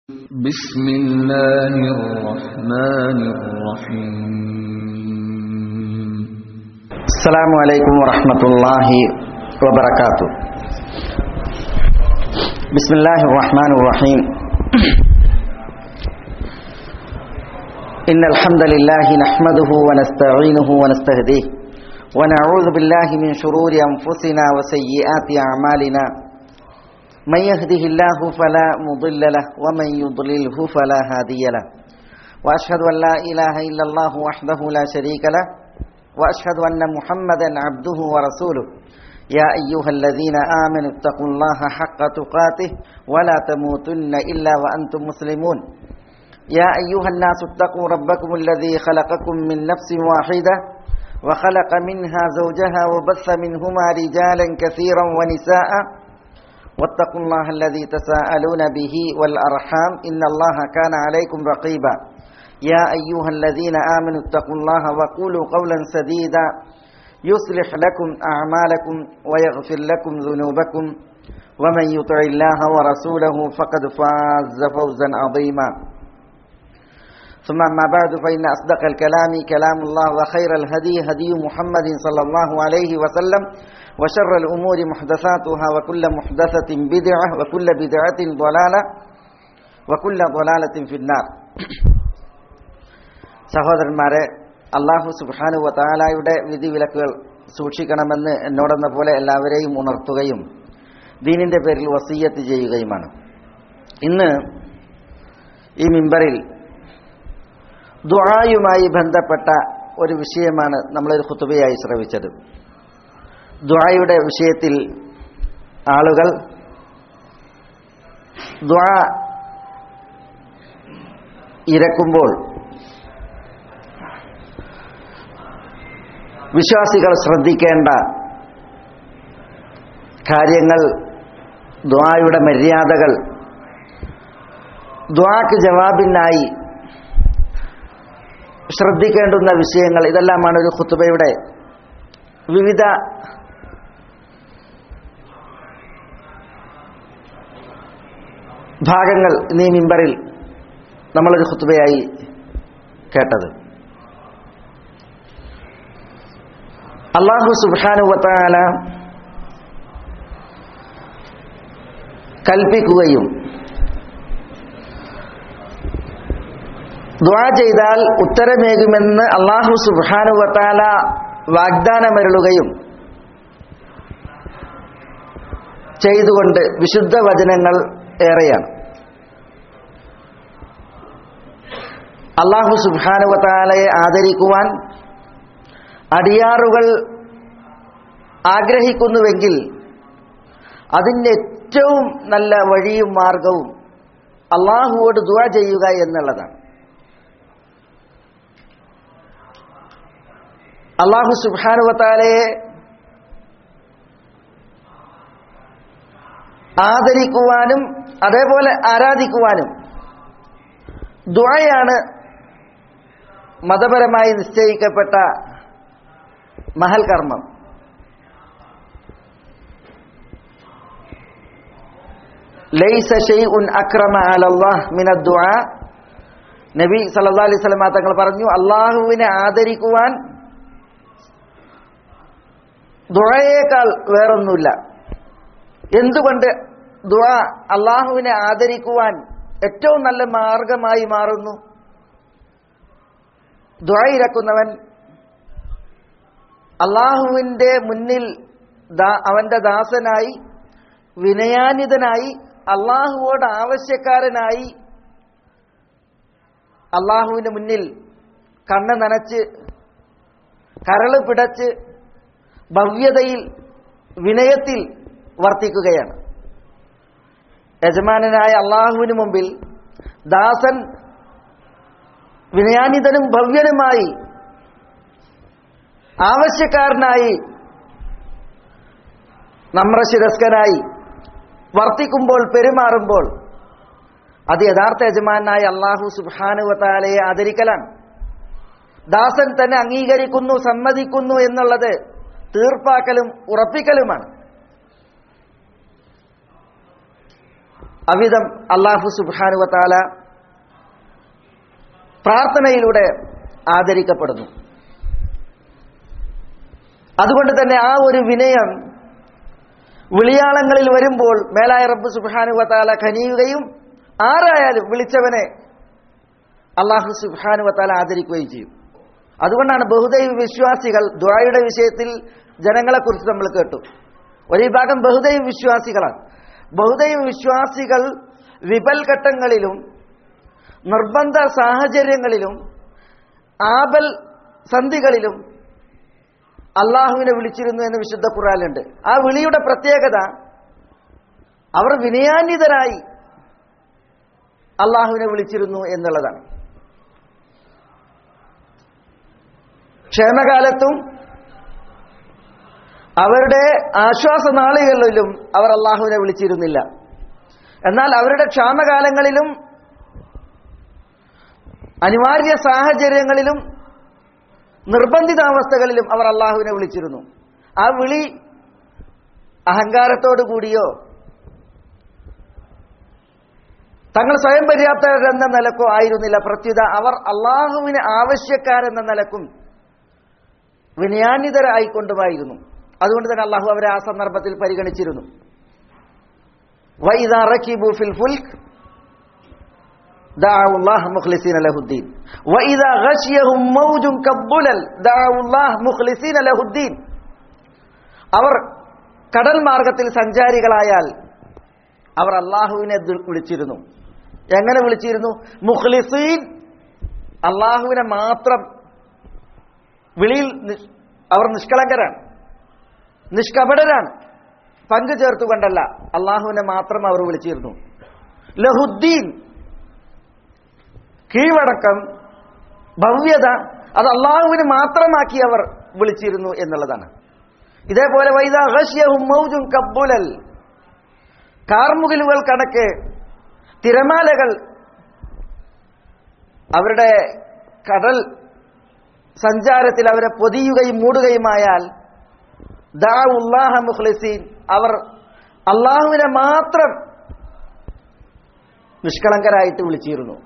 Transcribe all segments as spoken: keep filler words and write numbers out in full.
بسم الله الرحمن الرحيم السلام عليكم ورحمة الله وبركاته بسم الله الرحمن الرحيم إن الحمد لله نحمده ونستعينه ونستهديه ونعوذ بالله من شرور أنفسنا وسيئات أعمالنا من يهده الله فلا مضل له ومن يضلله فلا هادي له وأشهد أن لا إله إلا الله وحده لا شريك له وأشهد أن محمدا عبده ورسوله يا أيها الذين آمنوا اتقوا الله حق تقاته ولا تموتن إلا وأنتم مسلمون يا أيها الناس اتقوا ربكم الذي خلقكم من نفس واحدة وخلق منها زوجها وبث منهما رجالا كثيرا ونساء واتقوا الله الذي تساءلون به والأرحام إن الله كان عليكم رقيبا يا أيها الذين آمنوا اتقوا الله وقولوا قولا سديدا يصلح لكم أعمالكم ويغفر لكم ذنوبكم ومن يطع الله ورسوله فقد فاز فوزا عظيما ثم أما بعد فإن أصدق الكلام كلام الله وخير الهدي هدي محمد صلى الله عليه وسلم وشر الأمور محدثاتها وكل محدثة بدعة وكل بدعة ضلالة وكل ضلالة في النار. സഹോദരന്മാരെ, അല്ലാഹു സുബ്ഹാനഹു വ തആലയുടെ വിധിവിലക്കുകൾ സൂക്ഷിക്കണമെന്ന് എന്നോടെന്ന പോലെ എല്ലാവരെയും ഉണർത്തുകയും ദീനിന്റെ പേരിൽ വസിയ്യത്ത് ചെയ്യുകയുമാണ്. ഇന്ന് ഈ മിമ്പറിൽ ദുആയുമായി ബന്ധപ്പെട്ട ഒരു വിഷയമാണ് നമ്മളൊരു ഖുതുബയായി ശ്രവിച്ചത്. ദുആയുടെ വിഷയത്തിൽ ആളുകൾ ദുആ ഇരക്കുമ്പോൾ വിശ്വാസികൾ ശ്രദ്ധിക്കേണ്ട കാര്യങ്ങൾ, ദുആയുടെ മര്യാദകൾ, ദുആക്ക് ജവാബിനായി ശ്രദ്ധിക്കേണ്ടുന്ന വിഷയങ്ങൾ, ഇതെല്ലാമാണ് ഒരു ഖുതുബയുടെ വിവിധ ഭാഗങ്ങൾ ഈ മിമ്പറിൽ നമ്മളൊരു ഖുതുബയായി കേട്ടത്. അല്ലാഹു സുബ്ഹാനഹു വ തആല കൽപ്പിക്കുകയും ദുആ ചെയ്താൽ ഉത്തരമേകുമെന്ന് അല്ലാഹു സുബ്ഹാനഹു വ തആല വാഗ്ദാനമരുളുകയും ചെയ്തുകൊണ്ട് വിശുദ്ധ വചനങ്ങൾ ഏറെയാണ്. അല്ലാഹു സുബ്ഹാനഹു വ തആലയെ ആദരിക്കുവാൻ അടിയാറുകൾ ആഗ്രഹിക്കുന്നുവെങ്കിൽ അതിൻ്റെ ഏറ്റവും നല്ല വഴിയും മാർഗവും അല്ലാഹുവോട് ദുആ ചെയ്യുക എന്നുള്ളതാണ്. അല്ലാഹു സുബ്ഹാനഹു വ തആലയെ ആദരിക്കുവാനും അതേപോലെ ആരാധിക്കുവാനും ദുആയാണ് മതപരമായി നിശ്ചയിക്കപ്പെട്ട മഹൽ കർമ്മം. ലൈസ ശൈഉൻ അക്രമ അലല്ലാഹ് മിനദ് ദുആ. നബി സല്ലല്ലാഹു അലൈഹി വസല്ലം തങ്ങൾ പറഞ്ഞു, അല്ലാഹുവിനെ ആദരിക്കുവാൻ ദുആയേക്കാൾ വേറൊന്നുമില്ല. എന്തുകൊണ്ട് ദുആ അല്ലാഹുവിനെ ആദരിക്കുവാൻ ഏറ്റവും നല്ല മാർഗമായി മാറുന്നു? ദുആ ഇരക്കുന്നവൻ അല്ലാഹുവിൻ്റെ മുന്നിൽ അവന്റെ ദാസനായി, വിനയാന്വിതനായി, അല്ലാഹുവോട് ആവശ്യക്കാരനായി അല്ലാഹുവിന്റെ മുന്നിൽ കണ്ണ് നനച്ച് കരള് പിടച്ച് ഭവ്യതയിൽ വിനയത്തിൽ വർത്തിക്കുകയാണ്. യജമാനനായ അല്ലാഹുവിന് മുമ്പിൽ ദാസൻ വിനയാന്വിതനും ഭവ്യനുമായി, ആവശ്യക്കാരനായി, നമ്രശിരസ്കനായി വർത്തിക്കുമ്പോൾ, പെരുമാറുമ്പോൾ അത് യഥാർത്ഥ യജമാനായ അല്ലാഹു സുബ്ഹാനഹു വ തആലയെ ആദരിക്കലാണ്. ദാസൻ തന്നെ അംഗീകരിക്കുന്നു, സമ്മതിക്കുന്നു എന്നുള്ളത് തീർപ്പാക്കലും ഉറപ്പിക്കലുമാണ്. അവിധം അല്ലാഹു സുബ്ഹാനഹു വ തആല പ്രാർത്ഥനയിലൂടെ ആദരിക്കപ്പെടുന്നു. അതുകൊണ്ട് തന്നെ ആ ഒരു വിനയം വിളിയാളങ്ങളിൽ വരുമ്പോൾ മേലായ റബ്ബ് സുബ്ഹാനഹു വ തആല കനിയുകയും ആരായാലും വിളിച്ചവനെ അല്ലാഹു സുബ്ഹാനഹു വ തആല ആദരിക്കുകയും ചെയ്യും. അതുകൊണ്ടാണ് ബഹുദൈവ വിശ്വാസികൾ ദുആയുടെ വിഷയത്തിൽ ജനങ്ങളെക്കുറിച്ച് നമ്മൾ കേട്ടു. ഒരു വിഭാഗം ബഹുദൈവ വിശ്വാസികളാണ്. ബഹുദൈവ വിശ്വാസികൾ വിപൽഘട്ടങ്ങളിലും നിർബന്ധ സാഹചര്യങ്ങളിലും ആപൽ സന്ധികളിലും അള്ളാഹുവിനെ വിളിച്ചിരുന്നു എന്ന് വിശുദ്ധ ഖുർആനിലുണ്ട്. ആ വിളിയുടെ പ്രത്യേകത അവർ വിനയാന്വിതരായി അള്ളാഹുവിനെ വിളിച്ചിരുന്നു എന്നുള്ളതാണ്. ക്ഷേമകാലത്തും അവരുടെ ആശ്വാസ നാളുകളിലും അവർ അള്ളാഹുവിനെ വിളിച്ചിരുന്നില്ല. എന്നാൽ അവരുടെ ക്ഷാമകാലങ്ങളിലും അനിവാര്യ സാഹചര്യങ്ങളിലും നിർബന്ധിതാവസ്ഥകളിലും അവർ അള്ളാഹുവിനെ വിളിച്ചിരുന്നു. ആ വിളി അഹങ്കാരത്തോടു കൂടിയോ തങ്ങൾ സ്വയം പര്യാപ്തരെന്ന നിലക്കോ ആയിരുന്നില്ല. പ്രത്യുത അവർ അള്ളാഹുവിന് ആവശ്യക്കാരെന്ന നിലക്കും വിനയാന്വിതരായിക്കൊണ്ടുമായിരുന്നു. അതുകൊണ്ട് തന്നെ അള്ളാഹു അവരെ ആ സന്ദർഭത്തിൽ പരിഗണിച്ചിരുന്നു. വഇദാ റകിബു ഫിൽ ഫുൽക് ദഅഉ അല്ലാഹ മുഖ്ലിസീന ലഹുദ്ദീൻ വഇദാ ഗശിയഹും മൗജുൻ കബ്ബുലൽ ദഅഉ അല്ലാഹ മുഖ്ലിസീന ലഹുദ്ദീൻ. അവർ കടൽ മാർഗത്തിൽ സഞ്ചാരികളായാൽ അവർ അള്ളാഹുവിനെ വിളിച്ചിരുന്നു. എങ്ങനെ വിളിച്ചിരുന്നു? മുഖ്ലിസീൻ, അള്ളാഹുവിനെ മാത്രം. വിളിയിൽ അവർ നിഷ്കളങ്കരാണ്, നിഷ്കപടരാണ്, പങ്കു ചേർത്തുകൊണ്ടല്ല, അള്ളാഹുവിനെ മാത്രം അവർ വിളിച്ചിരുന്നു. ലഹുദ്ദീൻ, കീഴ്വടക്കം, ഭവ്യത, അത് അള്ളാഹുവിന് മാത്രമാക്കി അവർ വിളിച്ചിരുന്നു എന്നുള്ളതാണ്. ഇതേപോലെ വൈദാ ഗശിയഹും മൗജുൻ കബ്ബുലൽ, കാർമുകിലുകൾ കണക്ക് തിരമാലകൾ അവരുടെ കടൽ സഞ്ചാരത്തിൽ അവരെ പൊതിയുകയും മൂടുകയുമായാൽ ദഅഉ അല്ലാഹ മുഖ്ലിസീൻ, അവർ അള്ളാഹുവിനെ മാത്രം നിഷ്കളങ്കരായിട്ട് വിളിച്ചിരുന്നു.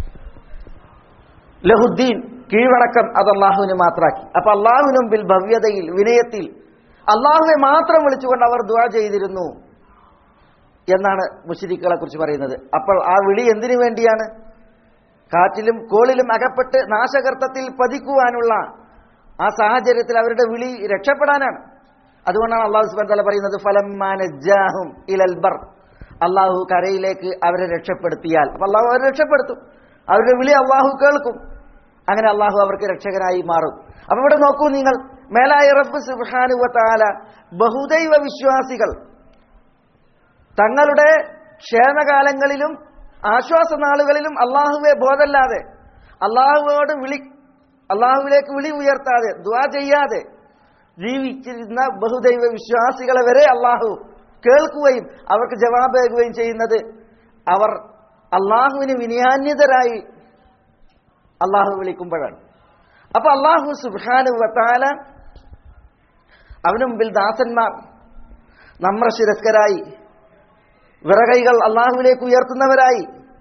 ലഹുദ്ദീൻ, കീഴ്വണക്കം, അത് അള്ളാഹുവിന് മാത്രമാക്കി. അപ്പൊ അള്ളാഹുവിന് മുമ്പിൽ ഭവ്യതയിൽ, വിനയത്തിൽ അള്ളാഹുവെ മാത്രം വിളിച്ചുകൊണ്ട് അവർ ദുആ ചെയ്തിരുന്നു എന്നാണ് മുശ്രിക്കുകളെ കുറിച്ച് പറയുന്നത്. അപ്പോൾ ആ വിളി എന്തിനു വേണ്ടിയാണ്? കാറ്റിലും കോളിലും അകപ്പെട്ട് നാശകർത്തത്തിൽ പതിക്കുവാനുള്ള ആ സാഹചര്യത്തിൽ അവരുടെ വിളി രക്ഷപ്പെടാനാണ്. അതുകൊണ്ടാണ് അള്ളാഹു സുബ്ഹാനഹു വ തആല പറയുന്നത് ഫലമ്മാ നജ്ജാഹും ഇലൽ ബർ, അള്ളാഹു കരയിലേക്ക് അവരെ രക്ഷപ്പെടുത്തിയാൽ, അപ്പൊ അള്ളാഹു അവരെ രക്ഷപ്പെടുത്തും. അവരുടെ വിളി അള്ളാഹു കേൾക്കും. അങ്ങനെ അള്ളാഹു അവർക്ക് രക്ഷകനായി മാറും. അപ്പൊ ഇവിടെ നോക്കൂ നിങ്ങൾ, മേലായ റബ്ബ് സുബ്ഹാനഹു വ തആല ബഹുദൈവ വിശ്വാസികൾ തങ്ങളുടെ ക്ഷേമകാലങ്ങളിലും ആശ്വാസനാളുകളിലും അള്ളാഹുവെ ബോധല്ലാതെ, അള്ളാഹുവോട് വിളി അള്ളാഹുവിലേക്ക് വിളി ഉയർത്താതെ, ദുആ ചെയ്യാതെ ജീവിച്ചിരുന്ന ബഹുദൈവ വിശ്വാസികളെ വരെ അള്ളാഹു കേൾക്കുകയും അവർക്ക് ജവാബേകുകയും ചെയ്യുന്നത് അവർ അള്ളാഹുവിന് വിനയാന്വിതരായി അള്ളാഹു വിളിക്കുമ്പോഴാണ്. അപ്പൊ അള്ളാഹു സുബ്ഹാനഹു വ തആല അവന് മുമ്പിൽ ദാസന്മാർ നമ്രശിരസ്കരായി, വിറകൈകൾ അള്ളാഹുവിലേക്ക് ഉയർത്തുന്നവരായി,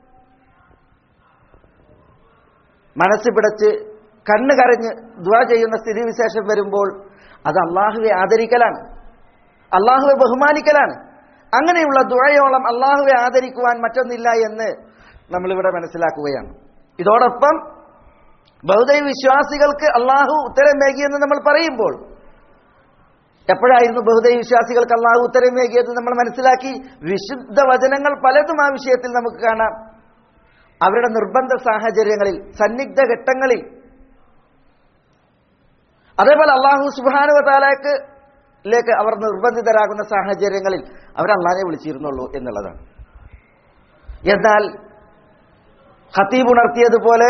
മനസ്സ് പിടച്ച് കണ്ണ് കരഞ്ഞ് ദുആ ചെയ്യുന്ന സ്ഥിതിവിശേഷം വരുമ്പോൾ അത് അള്ളാഹുവെ ആദരിക്കലാണ്, അള്ളാഹുവെ ബഹുമാനിക്കലാണ്. അങ്ങനെയുള്ള ദുആയോളം അള്ളാഹുവെ ആദരിക്കുവാൻ മറ്റൊന്നില്ല എന്ന് നമ്മളിവിടെ മനസ്സിലാക്കുകയാണ്. ഇതോടൊപ്പം ബഹുദൈവ വിശ്വാസികൾക്ക് അള്ളാഹു ഉത്തരമേകിയെന്ന് നമ്മൾ പറയുമ്പോൾ, എപ്പോഴായിരുന്നു ബഹുദൈവ വിശ്വാസികൾക്ക് അള്ളാഹു ഉത്തരമേകിയത് നമ്മൾ മനസ്സിലാക്കി. വിശുദ്ധ വചനങ്ങൾ പലതും ആ വിഷയത്തിൽ നമുക്ക് കാണാം. അവരുടെ നിർബന്ധ സാഹചര്യങ്ങളിൽ, സന്നിഗ്ധ ഘട്ടങ്ങളിൽ, അതേപോലെ അള്ളാഹു സുബ്ഹാനഹു വ തആലക്ക് ലേക്ക് അവർ നിർബന്ധിതരാകുന്ന സാഹചര്യങ്ങളിൽ അവർ അള്ളാഹിനെ വിളിച്ചിരുന്നുള്ളൂ എന്നുള്ളതാണ്. എന്നാൽ ഖതീബ് ഉണർത്തിയതുപോലെ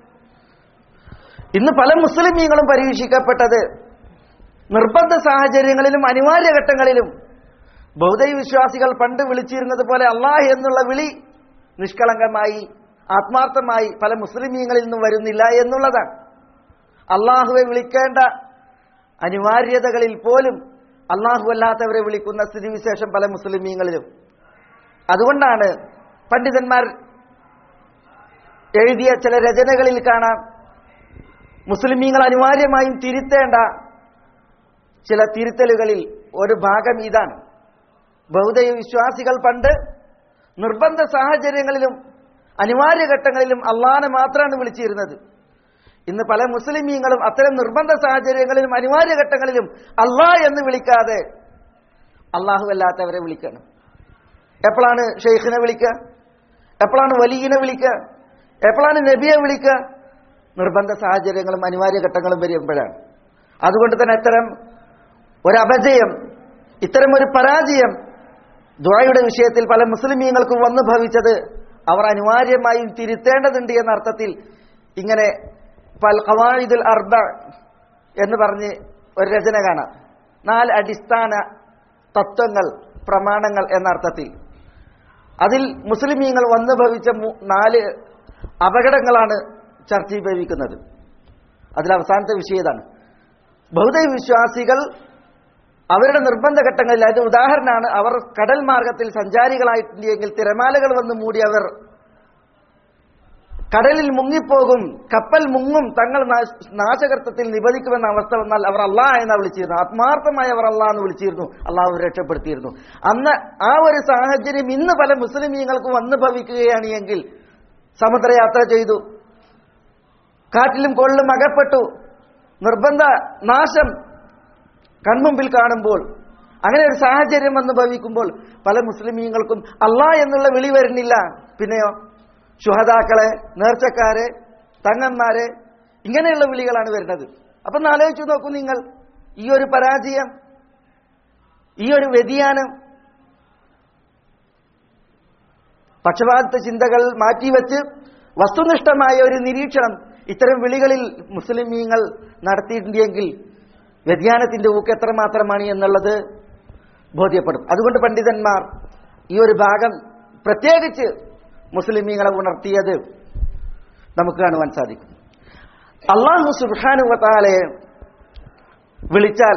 ഇന്ന് പല മുസ്ലിമീങ്ങളും പരീക്ഷിക്കപ്പെട്ടത് നിർബന്ധ സാഹചര്യങ്ങളിലും അനിവാര്യ ഘട്ടങ്ങളിലും ബഹുദൈവ വിശ്വാസികൾ പണ്ട് വിളിച്ചിരുന്നത് പോലെ അള്ളാഹ് എന്നുള്ള വിളി നിഷ്കളങ്കമായി, ആത്മാർത്ഥമായി പല മുസ്ലിമീങ്ങളിൽ നിന്നും വരുന്നില്ല എന്നുള്ളതാണ്. അള്ളാഹുവെ വിളിക്കേണ്ട അനിവാര്യതകളിൽ പോലും അള്ളാഹു അല്ലാത്തവരെ വിളിക്കുന്ന സ്ഥിതിവിശേഷം പല മുസ്ലിമീങ്ങളിലും. അതുകൊണ്ടാണ് പണ്ഡിതന്മാർ എഴുതിയ ചില രചനകളിൽ കാണാം മുസ്ലിമീങ്ങൾ അനിവാര്യമായും തിരുത്തേണ്ട ചില തിരുത്തലുകളിൽ ഒരു ഭാഗം ഇതാണ്. ബഹുദൈവ വിശ്വാസികൾ പണ്ട് നിർബന്ധ സാഹചര്യങ്ങളിലും അനിവാര്യ ഘട്ടങ്ങളിലും അള്ളാഹനെ മാത്രമാണ് വിളിച്ചിരുന്നത്. ഇന്ന് പല മുസ്ലിമീങ്ങളും അത്തരം നിർബന്ധ സാഹചര്യങ്ങളിലും അനിവാര്യ ഘട്ടങ്ങളിലും അള്ളാഹ് എന്ന് വിളിക്കാതെ അള്ളാഹു അല്ലാത്തവരെ വിളിക്കണം. എപ്പോഴാണ് ഷെയ്ഖിനെ വിളിക്കുക, എപ്പോഴാണ് വലിയനെ വിളിക്കുക, എപ്പോഴാണ് നബിയെ വിളിക്കുക? നിർബന്ധ സാഹചര്യങ്ങളും അനിവാര്യ ഘട്ടങ്ങളും വരുമ്പോഴാണ്. അതുകൊണ്ട് തന്നെ ഇത്തരം ഒരു അപജയം, ഇത്തരം ഒരു പരാജയം ദുആയുടെ വിഷയത്തിൽ പല മുസ്ലിമീങ്ങൾക്കും വന്നു ഭവിച്ചത് അവർ അനിവാര്യമായും തിരുത്തേണ്ടതുണ്ട് എന്ന അർത്ഥത്തിൽ ഇങ്ങനെ പൽ ഖവായിദുൽ അർബ എന്ന് പറഞ്ഞ് ഒരു രചന കാണാം. നാല് അടിസ്ഥാന തത്വങ്ങൾ, പ്രമാണങ്ങൾ എന്ന അർത്ഥത്തിൽ. അതിൽ മുസ്ലിമീങ്ങൾ വന്നു ഭവിച്ച നാല് അപകടങ്ങളാണ് ചർച്ച ചെയ്യിപ്പിക്കുന്നത്. അതിൽ അവസാനത്തെ വിഷയം ഇതാണ്. ബഹുദൈവ വിശ്വാസികൾ അവരുടെ നിർബന്ധ ഘട്ടങ്ങളിൽ, അതിന്റെ ഉദാഹരണമാണ്, അവർ കടൽ മാർഗത്തിൽ സഞ്ചാരികളായിട്ടുണ്ടെങ്കിൽ തിരമാലകൾ വന്ന് മൂടി അവർ കടലിൽ മുങ്ങിപ്പോകും, കപ്പൽ മുങ്ങും, തങ്ങൾ നാശകർത്തത്തിൽ നിബന്ധിക്കുമെന്ന അവസ്ഥ വന്നാൽ അവർ അള്ളാഹ് എന്നാ വിളിച്ചിരുന്നു. ആത്മാർത്ഥമായി അവർ അള്ളാഹ് എന്ന് വിളിച്ചിരുന്നു. അള്ളാഹു രക്ഷപ്പെടുത്തിയിരുന്നു. അന്ന് ആ ഒരു സാഹചര്യം ഇന്ന് പല മുസ്ലിമീങ്ങൾക്ക് വന്നു ഭവിക്കുകയാണ് എങ്കിൽ, സമുദ്രയാത്ര ചെയ്തു, കാറ്റിലും കൊള്ളിലും അകപ്പെട്ടു, നിർബന്ധ നാശം കൺമുമ്പിൽ കാണുമ്പോൾ, അങ്ങനെ ഒരു സാഹചര്യം വന്ന് ഭവിക്കുമ്പോൾ പല മുസ്ലിമീങ്ങൾക്കും അള്ളാഹ് എന്നുള്ള വിളി വരുന്നില്ല. പിന്നെയോ ശുഹദാക്കളെ, നേർച്ചക്കാരെ, തങ്ങന്മാരെ, ഇങ്ങനെയുള്ള വിളികളാണ് വരുന്നത്. അപ്പൊ ഒന്ന് ആലോചിച്ചു നോക്കൂ നിങ്ങൾ, ഈ ഒരു പരാജയം, ഈ ഒരു വ്യതിയാനം, പക്ഷപാത ചിന്തകൾ മാറ്റിവെച്ച് വസ്തുനിഷ്ഠമായ ഒരു നിരീക്ഷണം ഇത്തരം വിളികളിൽ മുസ്ലിമീങ്ങൾ നടത്തിയിട്ടുണ്ടെങ്കിൽ വ്യതിയാനത്തിന്റെ ഊക്ക് എത്രമാത്രമാണ് എന്നുള്ളത് ബോധ്യപ്പെടും. അതുകൊണ്ട് പണ്ഡിതന്മാർ ഈ ഒരു ഭാഗം പ്രത്യേകിച്ച് മുസ്ലിമീങ്ങളെ ഉണർത്തിയത് നമുക്ക് കാണുവാൻ സാധിക്കും. അല്ലാഹു സുബ്ഹാനഹു വ തആലയെ വിളിച്ചാൽ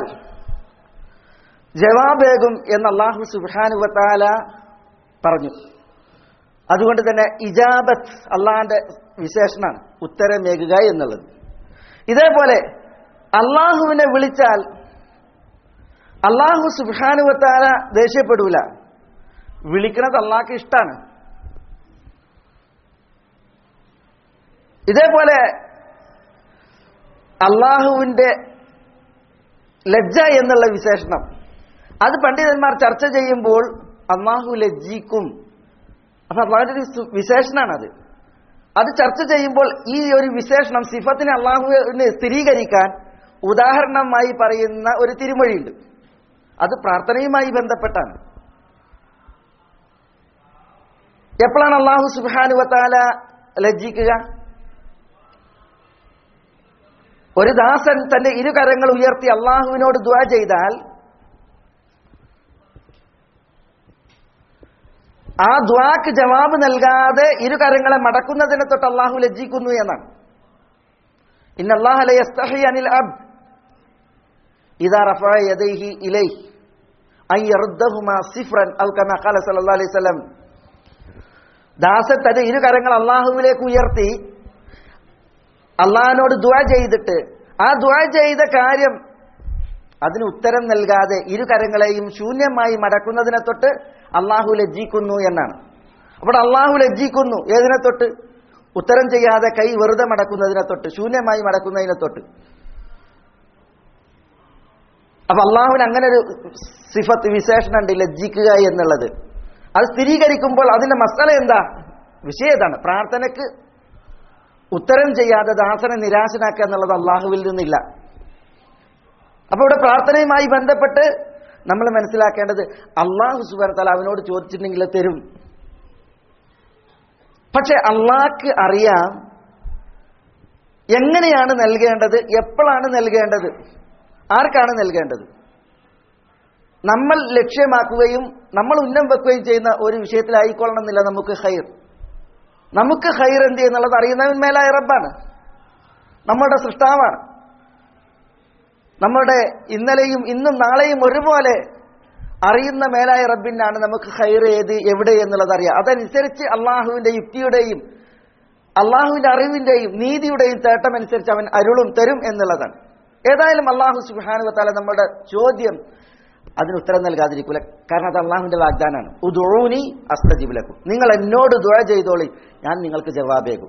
ജവാബേകും എന്ന് അല്ലാഹു സുബ്ഹാനഹു വ തആല പറഞ്ഞു. അതുകൊണ്ട് തന്നെ ഇജാബത്ത് അള്ളാഹിന്റെ വിശേഷണമാണ്, ഉത്തരമേകുക എന്നുള്ളത്. ഇതേപോലെ അള്ളാഹുവിനെ വിളിച്ചാൽ അള്ളാഹു സുബ്ഹാനഹു വ തആല ദേഷ്യപ്പെടൂല. വിളിക്കുന്നത് അള്ളാഹ്ക്ക് ഇഷ്ടമാണ്. ഇതേപോലെ അള്ളാഹുവിന്റെ ലജ്ജ എന്നുള്ള വിശേഷണം, അത് പണ്ഡിതന്മാർ ചർച്ച ചെയ്യുമ്പോൾ അള്ളാഹു ലജ്ജിക്കും. അപ്പൊ അള്ളാഹുവിന്റെ ഒരു വിശേഷണമാണത്. അത് ചർച്ച ചെയ്യുമ്പോൾ ഈ ഒരു വിശേഷണം, സിഫത്തിനെ അള്ളാഹുവിനെ സ്ഥിരീകരിക്കാൻ ഉദാഹരണമായി പറയുന്ന ഒരു തിരുമൊഴിയുണ്ട്. അത് പ്രാർത്ഥനയുമായി ബന്ധപ്പെട്ടാണ്. എപ്പോഴാണ് അള്ളാഹു സുബ്ഹാനഹു വ തആല ലജ്ജിക്കുക? ഒരു ദാസൻ തന്റെ ഇരു കരങ്ങൾ ഉയർത്തി അള്ളാഹുവിനോട് ദുആ ചെയ്താൽ ആ ദുആക്ക് ജവാബ് നൽകാതെ ഇരു കരങ്ങളെ മടക്കുന്നതിനെ തൊട്ട് അള്ളാഹു ലജ്ജിക്കുന്നു എന്നാണ്. ഇന്നല്ലാഹ ലയസ്തഹി അനിൽ അബ്ദ് ഇദാ റഫഅ യദൈഹി ഇലൈഹി അൻ യറുദ്ദഹുമാ സിഫ്റൻ ഔ കമാ ഖാല സല്ലല്ലാഹു അലൈഹി വസല്ലം. ദാസൻ തന്റെ ഇരു കരങ്ങൾ അള്ളാഹുവിലേക്ക് ഉയർത്തി അള്ളാഹിനോട് ദുആ ചെയ്തിട്ട് ആ ദുആ ചെയ്ത കാര്യം അതിന് ഉത്തരം നൽകാതെ ഇരു കരങ്ങളെയും ശൂന്യമായി മടക്കുന്നതിനെ തൊട്ട് അള്ളാഹു ലജ്ജിക്കുന്നു എന്നാണ്. അപ്പോൾ അള്ളാഹു ലജ്ജിക്കുന്നു ഏതിനെ തൊട്ട്? ഉത്തരം ചെയ്യാതെ കൈ വെറുതെ മടക്കുന്നതിനെ തൊട്ട്, ശൂന്യമായി മടക്കുന്നതിനെ തൊട്ട്. അപ്പൊ അള്ളാഹുവിന് അങ്ങനെ ഒരു സിഫത്ത്, വിശേഷണം ഉണ്ട്, ലജ്ജിക്കുക എന്നുള്ളത്. അത് സ്ഥിരീകരിക്കുമ്പോൾ അതിന്റെ മസല എന്താ? വിഷയം ഏതാണ്? പ്രാർത്ഥനയ്ക്ക് ഉത്തരം ചെയ്യാതെ ദാസനെ നിരാശനാക്കുക എന്നുള്ളത് അള്ളാഹുവിൽ നിന്നില്ല. അപ്പൊ ഇവിടെ പ്രാർത്ഥനയുമായി ബന്ധപ്പെട്ട് നമ്മൾ മനസ്സിലാക്കേണ്ടത്, അള്ളാഹു സുബ്ഹാനഹു വ തആല അവനോട് ചോദിച്ചിട്ടുണ്ടെങ്കിൽ തരും. പക്ഷെ അള്ളാഹ്ക്ക് അറിയാം എങ്ങനെയാണ് നൽകേണ്ടത്, എപ്പോഴാണ് നൽകേണ്ടത്, ആർക്കാണ് നൽകേണ്ടത്. നമ്മൾ ലക്ഷ്യമാക്കുകയും നമ്മൾ ഉന്നം വെക്കുകയും ചെയ്യുന്ന ഒരു വിഷയത്തിലായിക്കൊള്ളണമെന്നില്ല നമുക്ക് ഖൈർ. നമുക്ക് ഖൈർ എന്ത് എന്നുള്ളത് അറിയുന്നവൻ മേലായ റബ്ബാണ്, നമ്മുടെ സൃഷ്ടാവാണ്. നമ്മുടെ ഇന്നലെയും ഇന്നും നാളെയും ഒരുപോലെ അറിയുന്ന മേലായ റബ്ബിനാണ് നമുക്ക് ഖൈർ ഏത് എവിടെ എന്നുള്ളത് അറിയാം. അതനുസരിച്ച് അള്ളാഹുവിന്റെ യുക്തിയുടെയും അള്ളാഹുവിന്റെ അറിവിന്റെയും നീതിയുടെയും തേട്ടമനുസരിച്ച് അവൻ അരുളും തരും എന്നുള്ളതാണ്. ഏതായാലും അള്ളാഹു സുബ്ഹാനഹു വ തആല നമ്മുടെ ചോദ്യം അതിന് ഉത്തരം നൽകാതിരിക്കൂല. കാരണം അത് അള്ളാഹുവിന്റെ വാഗ്ദാനാണ്. ഉദ്ഉനി അസ്തജിബ് ലക്കും, നിങ്ങൾ എന്നോട് ദുആ ചെയ്തോളി, ഞാൻ നിങ്ങൾക്ക് ജവാബേകും.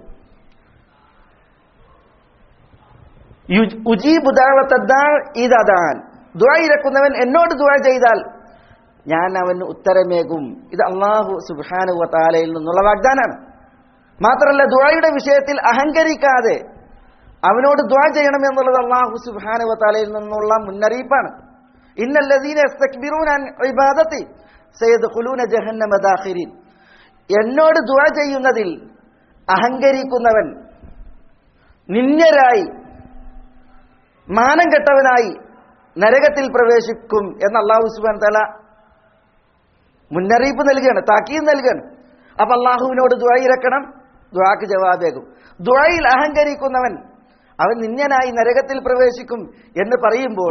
ഉജീബു ദഅവത്തദ്ദാഇ ഇദാ ദഅൻ, ദുആ ഇരക്കുന്നവൻ എന്നോട് ദുആ ചെയ്താൽ ഞാൻ അവന് ഉത്തരമേകും. ഇത് അള്ളാഹു സുബ്ഹാനഹു വ തആലയിൽ നിന്നുള്ള വാഗ്ദാനാണ്. മാത്രമല്ല, ദുആയുടെ വിഷയത്തിൽ അഹങ്കരിക്കാതെ അവനോട് ദുആ ചെയ്യണം എന്നുള്ളത് അള്ളാഹു സുബ്ഹാനഹു വ തആലയിൽ നിന്നുള്ള മുന്നറിയിപ്പാണ്. ഇന്നല്ലദീന യസ്തക്ബിറൂന അൻ ഇബാദതി സയദ്ഖുലൂന ജഹന്നമ ദാഖിരീൻ, എന്നോട് ദുആ ചെയ്യുന്നതിൽ അഹങ്കരിക്കുന്നവൻ നിന്ദ്യരായി മാനം കെട്ടവനായി നരകത്തിൽ പ്രവേശിക്കും എന്ന് അല്ലാഹു സുബ്ഹാനഹു വ തആല മുന്നറിയിപ്പ് നൽകുകയാണ്, താക്കീത് നൽകുകയാണ്. അപ്പൊ അള്ളാഹുവിനോട് ദുആ ഇരക്കണം, ദുആക്ക് ജവാബേകും. ദുആയിൽ അഹങ്കരിക്കുന്നവൻ അവൻ നിന്ദ്യനായി നരകത്തിൽ പ്രവേശിക്കും എന്ന് പറയുമ്പോൾ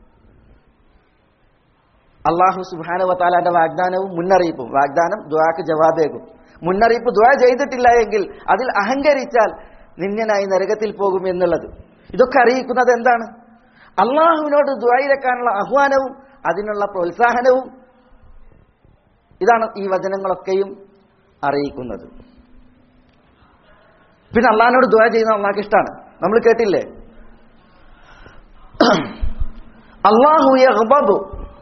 അള്ളാഹു സുബ്ഹാനഹു വ തആലയുടെ വാഗ്ദാനവും മുന്നറിയിപ്പും, വാഗ്ദാനം ദുആക്ക് ജവാബേകും, മുന്നറിയിപ്പ് ദുആ ചെയ്തിട്ടില്ല എങ്കിൽ അതിൽ അഹങ്കരിച്ചാൽ നിന്ദ്യനായി നരകത്തിൽ പോകും എന്നുള്ളത്. ഇതൊക്കെ അറിയിക്കുന്നത് എന്താണ്? അള്ളാഹുവിനോട് ദുആ ഇരക്കാനുള്ള ആഹ്വാനവും അതിനുള്ള പ്രോത്സാഹനവും ഇതാണ് ഈ വചനങ്ങളൊക്കെയും അറിയിക്കുന്നത്. പിന്നെ അള്ളാഹിനോട് ദുആ ചെയ്യുന്ന അള്ളാഹ്ക്ക് ഇഷ്ടമാണ്. നമ്മൾ കേട്ടില്ലേ, അല്ലാഹു യഗ്ബബു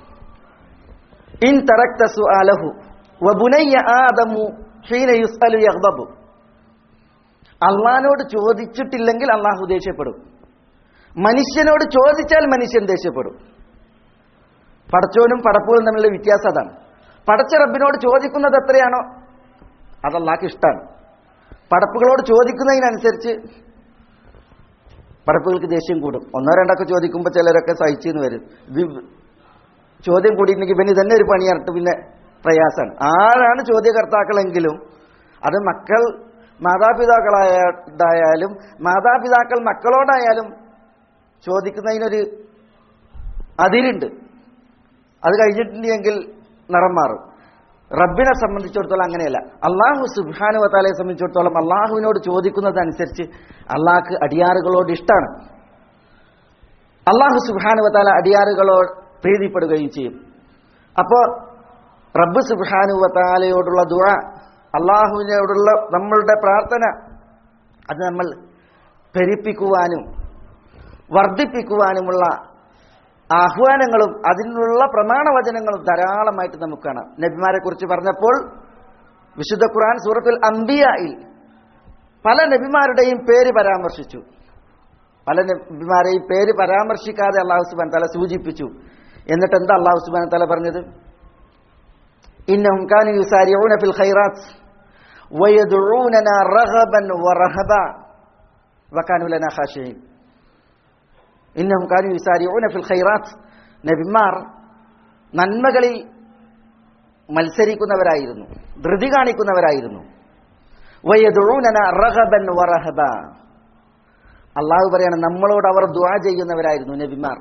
ഇൻ തറക്ത സുആലഹു വബുനയ്യ ആദമു ഹീന യുസ്അലു യഗ്ബബു. അള്ളാഹിനോട് ചോദിച്ചിട്ടില്ലെങ്കിൽ അള്ളാഹു ദേഷ്യപ്പെടും. മനുഷ്യനോട് ചോദിച്ചാൽ മനുഷ്യൻ ദേഷ്യപ്പെടും. പടച്ചോനും പടപ്പുകളും തമ്മിലുള്ള വ്യത്യാസം അതാണ്. പടച്ച റബ്ബിനോട് ചോദിക്കുന്നത് എത്രയാണോ അത് അള്ളാഹ്ക്ക് ഇഷ്ടമാണ്. പടപ്പുകളോട് ചോദിക്കുന്നതിനനുസരിച്ച് പടപ്പുകൾക്ക് ദേഷ്യം കൂടും. ഒന്നോ രണ്ടൊക്കെ ചോദിക്കുമ്പോൾ ചിലരൊക്കെ സഹിച്ചെന്ന് വരും. ഇത് ചോദ്യം കൂടിയിട്ടുണ്ടെങ്കിൽ പിന്നെ തന്നെ ഒരു പണിയായിട്ട് പിന്നെ പ്രയാസമാണ്. ആരാണ് ചോദ്യകർത്താക്കളെങ്കിലും അത് മക്കൾ മാതാപിതാക്കളായാലും മാതാപിതാക്കൾ മക്കളോടായാലും ചോദിക്കുന്നതിനൊരു അതിരുണ്ട്. അത് കഴിഞ്ഞിട്ടുണ്ടെങ്കിൽ നിറം മാറും. റബ്ബിനെ സംബന്ധിച്ചിടത്തോളം അങ്ങനെയല്ല. അള്ളാഹു സുബ്ഹാനഹു വ തആലയെ സംബന്ധിച്ചിടത്തോളം അള്ളാഹുവിനോട് ചോദിക്കുന്നതനുസരിച്ച് അള്ളാഹ്ക്ക് അടിയാറുകളോട് ഇഷ്ടമാണ്. അള്ളാഹു സുബ്ഹാനഹു വ തആല അടിയാറുകളോട് പ്രീതിപ്പെടുകയും ചെയ്യും. അപ്പോൾ റബ്ബ് സുബ്ഹാനഹു വ തആലയോടുള്ള ദുആ, അള്ളാഹുവിനോടുള്ള നമ്മളുടെ പ്രാർത്ഥന, അത് നമ്മൾ പെരുപ്പിക്കുവാനും വർദ്ധിപ്പിക്കുവാനുമുള്ള ആഹ്വാനങ്ങളും അതിനുള്ള പ്രമാണവചനങ്ങളും ധാരാളമായിട്ട് നമുക്ക് കാണാം. നബിമാരെ കുറിച്ച് പറഞ്ഞപ്പോൾ വിശുദ്ധ ഖുർആൻ സൂറത്തുൽ അംബിയായിൽ പല നബിമാരുടെയും പേര് പരാമർശിച്ചു. പല നബിമാരെയും പേര് പരാമർശിക്കാതെ അല്ലാഹു സുബ്ഹാനഹു വ തആല സൂചിപ്പിച്ചു. എന്നിട്ട് എന്താ അല്ലാഹു സുബ്ഹാനഹു വ തആല പറഞ്ഞത്? ഇന്നഹും കാനൂ യുസാരിഊന ഫിൽ ഖൈറാത്ത് വയദ്ഊനനാ റഗബൻ വറഹബ വകാനൂ ലനാ ഖാശിഈൻ. ഇന്നഹും കാനൂ യുസാരിഊന ഫിൽ ഖൈറാത്ത്, നബിമാർ നന്മകളിൽ മത്സരിക്കുന്നവരായിരുന്നു, ധൃതി കാണിക്കുന്നവരായിരുന്നു. വയദ്ഊനനാ റഗബൻ വറഹബ, അല്ലാഹു പറയാണ് നമ്മളോട് അവർ ദുആ ചെയ്യുന്നവരായിരുന്നു നബിമാർ.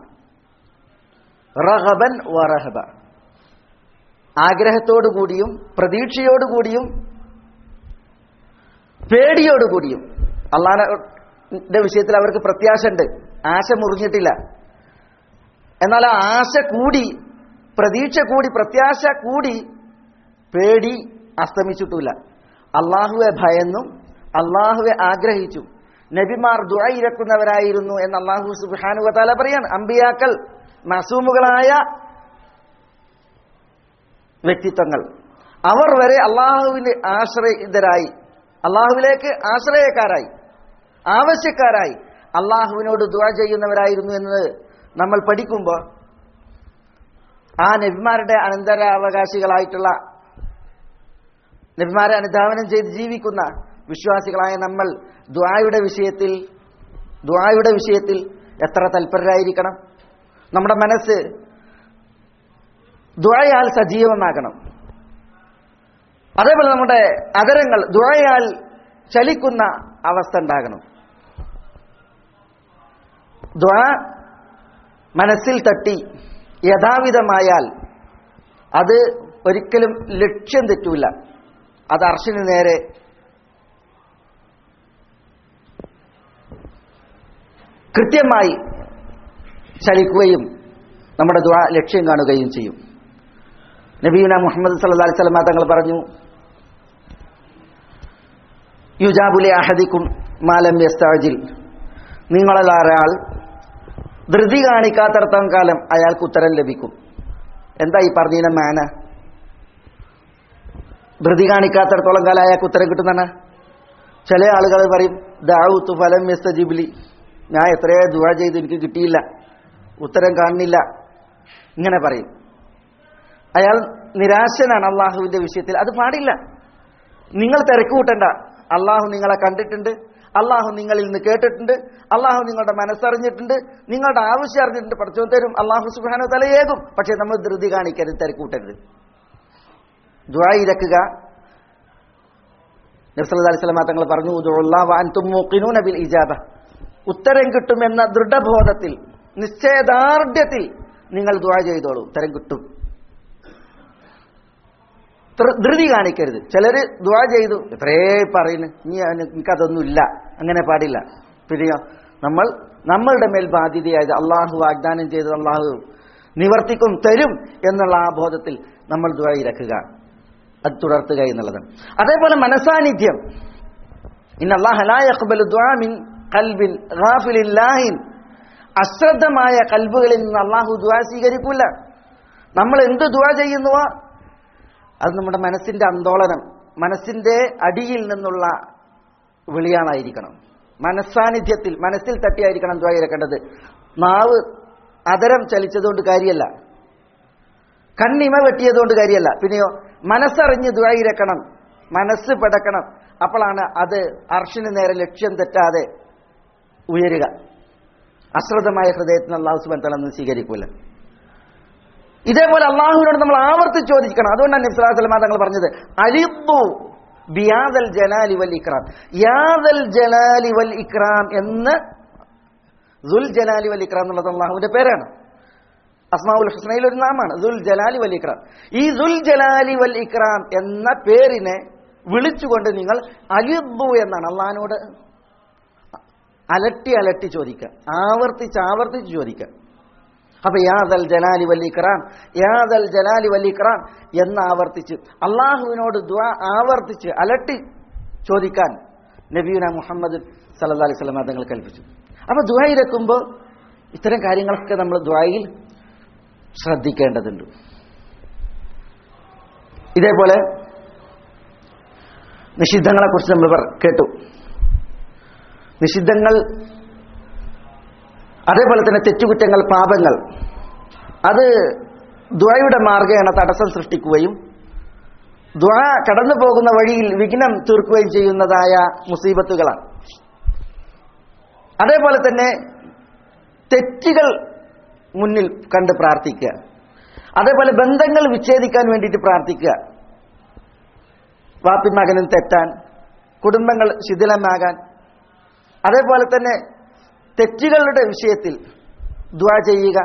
റഗബൻ വറഹബ, ആഗ്രഹത്തോടുകൂടിയും പ്രതീക്ഷയോടുകൂടിയും പേടിയോടുകൂടിയും. അള്ളാഹുവിന്റെ വിഷയത്തിൽ അവർക്ക് പ്രത്യാശ ഉണ്ട്, ആശ മുറിഞ്ഞിട്ടില്ല. എന്നാൽ ആ ആശ കൂടി, പ്രതീക്ഷ കൂടി, പ്രത്യാശ കൂടി, പേടി അസ്തമിച്ചിട്ടില്ല. അള്ളാഹുവെ ഭയന്നും അള്ളാഹുവെ ആഗ്രഹിച്ചു നബിമാർ ദുആ ഇരക്കുന്നവരായിരുന്നു എന്ന് അല്ലാഹു സുബ്ഹാനഹു വ തആല പറയാണ്. അമ്പിയാക്കൾ, മഅസൂമുകളായ വ്യക്തിത്വങ്ങൾ, അവർ വരെ അള്ളാഹുവിന് ആശ്രയിതരായി, അള്ളാഹുവിലേക്ക് ആശ്രയക്കാരായി, ആവശ്യക്കാരായി അള്ളാഹുവിനോട് ദുആ ചെയ്യുന്നവരായിരുന്നു എന്ന് നമ്മൾ പഠിക്കുമ്പോൾ ആ നബിമാരുടെ അനന്തരാവകാശികളായിട്ടുള്ള, നബിമാരെ അനുധാവനം ചെയ്ത് ജീവിക്കുന്ന വിശ്വാസികളായ നമ്മൾ ദുആയുടെ വിഷയത്തിൽ ദുആയുടെ വിഷയത്തിൽ എത്ര തൽപരരായിരിക്കണം. നമ്മുടെ മനസ്സ് ദുആയാൽ സജീവമാകണം. അതേപോലെ നമ്മുടെ അധരങ്ങൾ ദുആയാൽ ചലിക്കുന്ന അവസ്ഥ ഉണ്ടാകണം. ദുആ മനസ്സിൽ തട്ടി യഥാവിധമായാൽ അത് ഒരിക്കലും ലക്ഷ്യം തെറ്റൂല. അത് അർശിന് നേരെ കൃത്യമായി ചലിക്കുകയും നമ്മുടെ ദുആ ലക്ഷ്യം കാണുകയും ചെയ്യും. നബിയുനാ മുഹമ്മദ് സല്ലല്ലാഹു അലൈഹി വസല്ലം തങ്ങൾ പറഞ്ഞു, യുജാബു ലി അഹദിക്കും മാ ലം യസ്തഅജിൽ. നിങ്ങളിൽ ഒരാൾ ധൃതി കാണിക്കാത്തടത്തോളം കാലം അയാൾക്ക് ഉത്തരം ലഭിക്കും. എന്താ ഈ പറഞ്ഞതിന്റെ മാന? ധൃതി കാണിക്കാത്തടത്തോളം കാലം അയാൾക്ക് ഉത്തരം കിട്ടുന്നതാണ്. ചില ആളുകൾ പറയും, ദഅഉതു ഫലം യസ്തജിബ് ലി, ഞാൻ എത്രയോ ദുആ ചെയ്ത് എനിക്ക് കിട്ടിയില്ല, ഉത്തരം കാണുന്നില്ല, ഇങ്ങനെ പറയും. അയാൾ നിരാശനാണ് അള്ളാഹുവിന്റെ വിഷയത്തിൽ. അത് പാടില്ല. നിങ്ങൾ തിരക്ക് കൂട്ടണ്ട. അള്ളാഹു നിങ്ങളെ കണ്ടിട്ടുണ്ട്, അള്ളാഹു നിങ്ങളിൽ നിന്ന് കേട്ടിട്ടുണ്ട്, അള്ളാഹു നിങ്ങളുടെ മനസ്സറിഞ്ഞിട്ടുണ്ട്, നിങ്ങളുടെ ആവശ്യം അറിഞ്ഞിട്ടുണ്ട്. പഠിച്ചോൻ തരും, അള്ളാഹു സുബ്ഹാനഹു വ തആല ഏകും. പക്ഷെ നമ്മൾ ധൃതി കാണിക്കരുത്, തിരക്ക് കൂട്ടരുത്. ദുആ ഇരക്കുക. നബി സല്ലല്ലാഹു അലൈഹി വസല്ലം തങ്ങൾ പറഞ്ഞു, ഉദുഉല്ലാഹ വഅൻതും മൂഖിനൂന ബിൽ ഇജാബ. ഉത്തരം കിട്ടുമെന്ന ദൃഢബോധത്തിൽ, നിശ്ചയദാർഢ്യത്തിൽ നിങ്ങൾ ദുആ ചെയ്തോളൂ, ഉത്തരം കിട്ടും. ധൃതി കാണിക്കരുത്. ചിലര് ദുആ ചെയ്തു എത്രേ പറയുന്നു, ഇനി എനിക്കതൊന്നുമില്ല, അങ്ങനെ പാടില്ല. പിന്നെയോ നമ്മൾ നമ്മളുടെ മേൽ ബാധ്യതയായത് അള്ളാഹു വാഗ്ദാനം ചെയ്തത് അള്ളാഹു നിവർത്തിക്കും, തരും എന്നുള്ള ആ ബോധത്തിൽ നമ്മൾ ദുആ ഇരക്കുക, അത് തുടർത്തുക എന്നുള്ളതാണ്. അതേപോലെ മനസാന്നിധ്യം. ഇന്നല്ലാഹ ലാ യഖ്ബലു ദുആ മിൻ ഖൽബിൻ ഗാഫിലിൻ ലാഹിൻ. അശ്രദ്ധമായ കൽബുകളിൽ നിന്ന് അള്ളാഹു ദുആ സ്വീകരിക്കൂല. നമ്മൾ എന്ത് ദുആ ചെയ്യുന്നുവോ അത് നമ്മുടെ മനസ്സിന്റെ ആന്തോളനം, മനസ്സിന്റെ അടിയിൽ നിന്നുള്ള വിളിയാണായിരിക്കണം. മനസ്സാന്നിധ്യത്തിൽ, മനസ്സിൽ തട്ടിയായിരിക്കണം ദുആ ഇരക്കേണ്ടത്. നാവ് അതരം ചലിച്ചതുകൊണ്ട് കാര്യമല്ല, കണ്ണിമ വെട്ടിയതുകൊണ്ട് കാര്യമല്ല. പിന്നെയോ മനസ്സറിഞ്ഞ് ദുആ ഇരക്കണം, മനസ്സ് പെടക്കണം. അപ്പോഴാണ് അത് അർശിന് നേരെ ലക്ഷ്യം തെറ്റാതെ ഉയരുക. അശ്രദ്ധമായ ഹൃദയത്തിന് അല്ലാഹു സുബ്ഹാനഹു വ തആല സ്വീകരിക്കൂല. ഇതേപോലെ അള്ളാഹുവിനോട് നമ്മൾ ആവർത്തിച്ച് ചോദിക്കണം. അതുകൊണ്ടാണ് നബി സല്ലല്ലാഹു അലൈഹി വസല്ലം തങ്ങൾ പറഞ്ഞത്, അലിദ്ദു ബിയാദൽ ജലാലി വൽ ഇക്റാം. യാദൽ ജലാലി വൽ ഇക്റാം എന്ന്, ദുൽ ജലാലി വൽ ഇക്റാം എന്നുള്ളത് അള്ളാഹുവിന്റെ പേരാണ്. അസ്മാഉൽ ഹുസ്നയിൽ ഒരു നാമാണ് ദുൽ ജലാലി വൽ ഇക്റാം. ഈ ദുൽ ജലാലി വൽ ഇക്റാം എന്ന പേരിനെ വിളിച്ചുകൊണ്ട് നിങ്ങൾ അലിദ്ദു എന്നാണ് അള്ളാഹിനോട് അലട്ടി അലട്ടി ചോദിക്കുക, ആവർത്തിച്ച് ആവർത്തിച്ച് ചോദിക്കുക. അപ്പൊ യാദൽ ജലാലി വൽ ഇക്റാം, യാദൽ ജലാലി വൽ ഇക്റാം എന്ന് ആവർത്തിച്ച് അള്ളാഹുവിനോട് ദുആ ആവർത്തിച്ച് അലട്ടി ചോദിക്കാൻ നബിയുനാ മുഹമ്മദ് സല്ലല്ലാഹു അലൈഹി വസല്ലം തങ്ങൾ കൽപ്പിച്ചു. അപ്പൊ ദുആ ഇരക്കുമ്പോൾ ഇത്തരം കാര്യങ്ങളൊക്കെ നമ്മൾ ദുആയിൽ ശ്രദ്ധിക്കേണ്ടതുണ്ട്. ഇതേപോലെ നിഷിദ്ധങ്ങളെ കുറിച്ച് നമ്മൾ കേട്ടു. നിഷിദ്ധങ്ങൾ, അതേപോലെ തന്നെ തെറ്റുകുറ്റങ്ങൾ, പാപങ്ങൾ, അത് ദുആയുടെ മാർഗേണ തടസ്സം സൃഷ്ടിക്കുകയും ദുആ കടന്നു പോകുന്ന വഴിയിൽ വിഘ്നം തീർക്കുകയും ചെയ്യുന്നതായ മുസീബത്തുകളാണ്. അതേപോലെ തന്നെ തെറ്റുകൾ മുന്നിൽ കണ്ട് പ്രാർത്ഥിക്കുക, അതേപോലെ ബന്ധങ്ങൾ വിച്ഛേദിക്കാൻ വേണ്ടിയിട്ട് പ്രാർത്ഥിക്കുക, വാപ്പി മകനും തെറ്റാൻ, കുടുംബങ്ങൾ ശിഥിലമാകാൻ, അതേപോലെ തന്നെ തെറ്റുകളുടെ വിഷയത്തിൽ ദുആ ചെയ്യുക.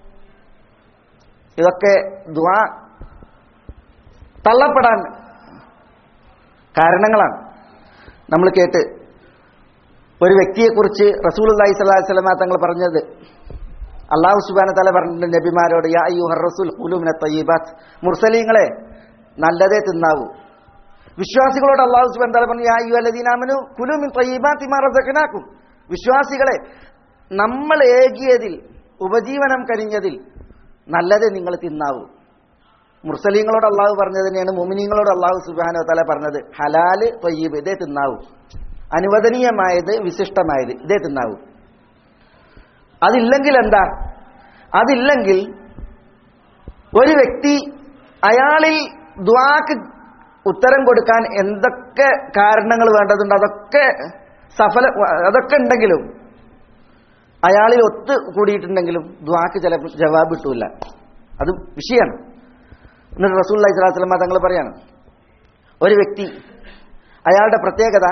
ഇതൊക്കെ ദുആ തള്ളപ്പെടാൻ കാരണങ്ങളാണ്. നമ്മൾ കേട്ട് ഒരു വ്യക്തിയെക്കുറിച്ച് റസൂലുള്ളാഹി സ്വല്ലല്ലാഹു അലൈഹി വസല്ലം തങ്ങൾ പറഞ്ഞത്, അല്ലാഹു സുബ്ഹാനഹു വ തആല പറഞ്ഞിട്ടുണ്ട് നബിമാരോട്, യാ അയ്യുഹർ റസൂൽ ഖുലൂ മിനത് തയ്യിബാത്ത്, മുർസലീങ്ങളെ നല്ലതേ തിന്നാവൂ. വിശ്വാസികളോട് അല്ലാഹു സുബ്ഹാനഹു വ തആല പറഞ്ഞു, യാ അയ്യുഹല്ലദീന ആമനൂ ഖുലൂ മിൻ തയ്യിബാത്തി മാ റസഖനാകും. വിശ്വാസികളെ നമ്മൾ ഏകിയതിൽ, ഉപജീവനം കഴിഞ്ഞതിൽ നല്ലത് നിങ്ങൾ തിന്നാവൂ. മുർസലീങ്ങളോട് അള്ളാഹു പറഞ്ഞത് തന്നെയാണ് മുഅ്മിനീങ്ങളോട് അള്ളാഹു സുബ്ഹാനഹു വ തആല പറഞ്ഞത്. ഹലാല് തയ്യിബ് ഇതേ തിന്നാവൂ, അനുവദനീയമായത് വിശിഷ്ടമായത് ഇതേ തിന്നാവൂ. അതില്ലെങ്കിൽ എന്താ? അതില്ലെങ്കിൽ ഒരു വ്യക്തി അയാളിൽ ദുആക്ക് ഉത്തരം കൊടുക്കാൻ എന്തൊക്കെ കാരണങ്ങൾ വേണ്ടതുണ്ട് അതൊക്കെ സഫല അതൊക്കെ ഉണ്ടെങ്കിലും, അയാളിൽ ഒത്തു കൂടിയിട്ടുണ്ടെങ്കിലും ദുആക്ക് ചില ജവാബ് കിട്ടൂല. അത് വിഷയമാണ്. എന്നിട്ട് റസൂലുള്ളാഹി സ്വല്ലല്ലാഹു അലൈഹി വസല്ലം തങ്ങൾ പറയാണ്, ഒരു വ്യക്തി അയാളുടെ പ്രത്യേകത,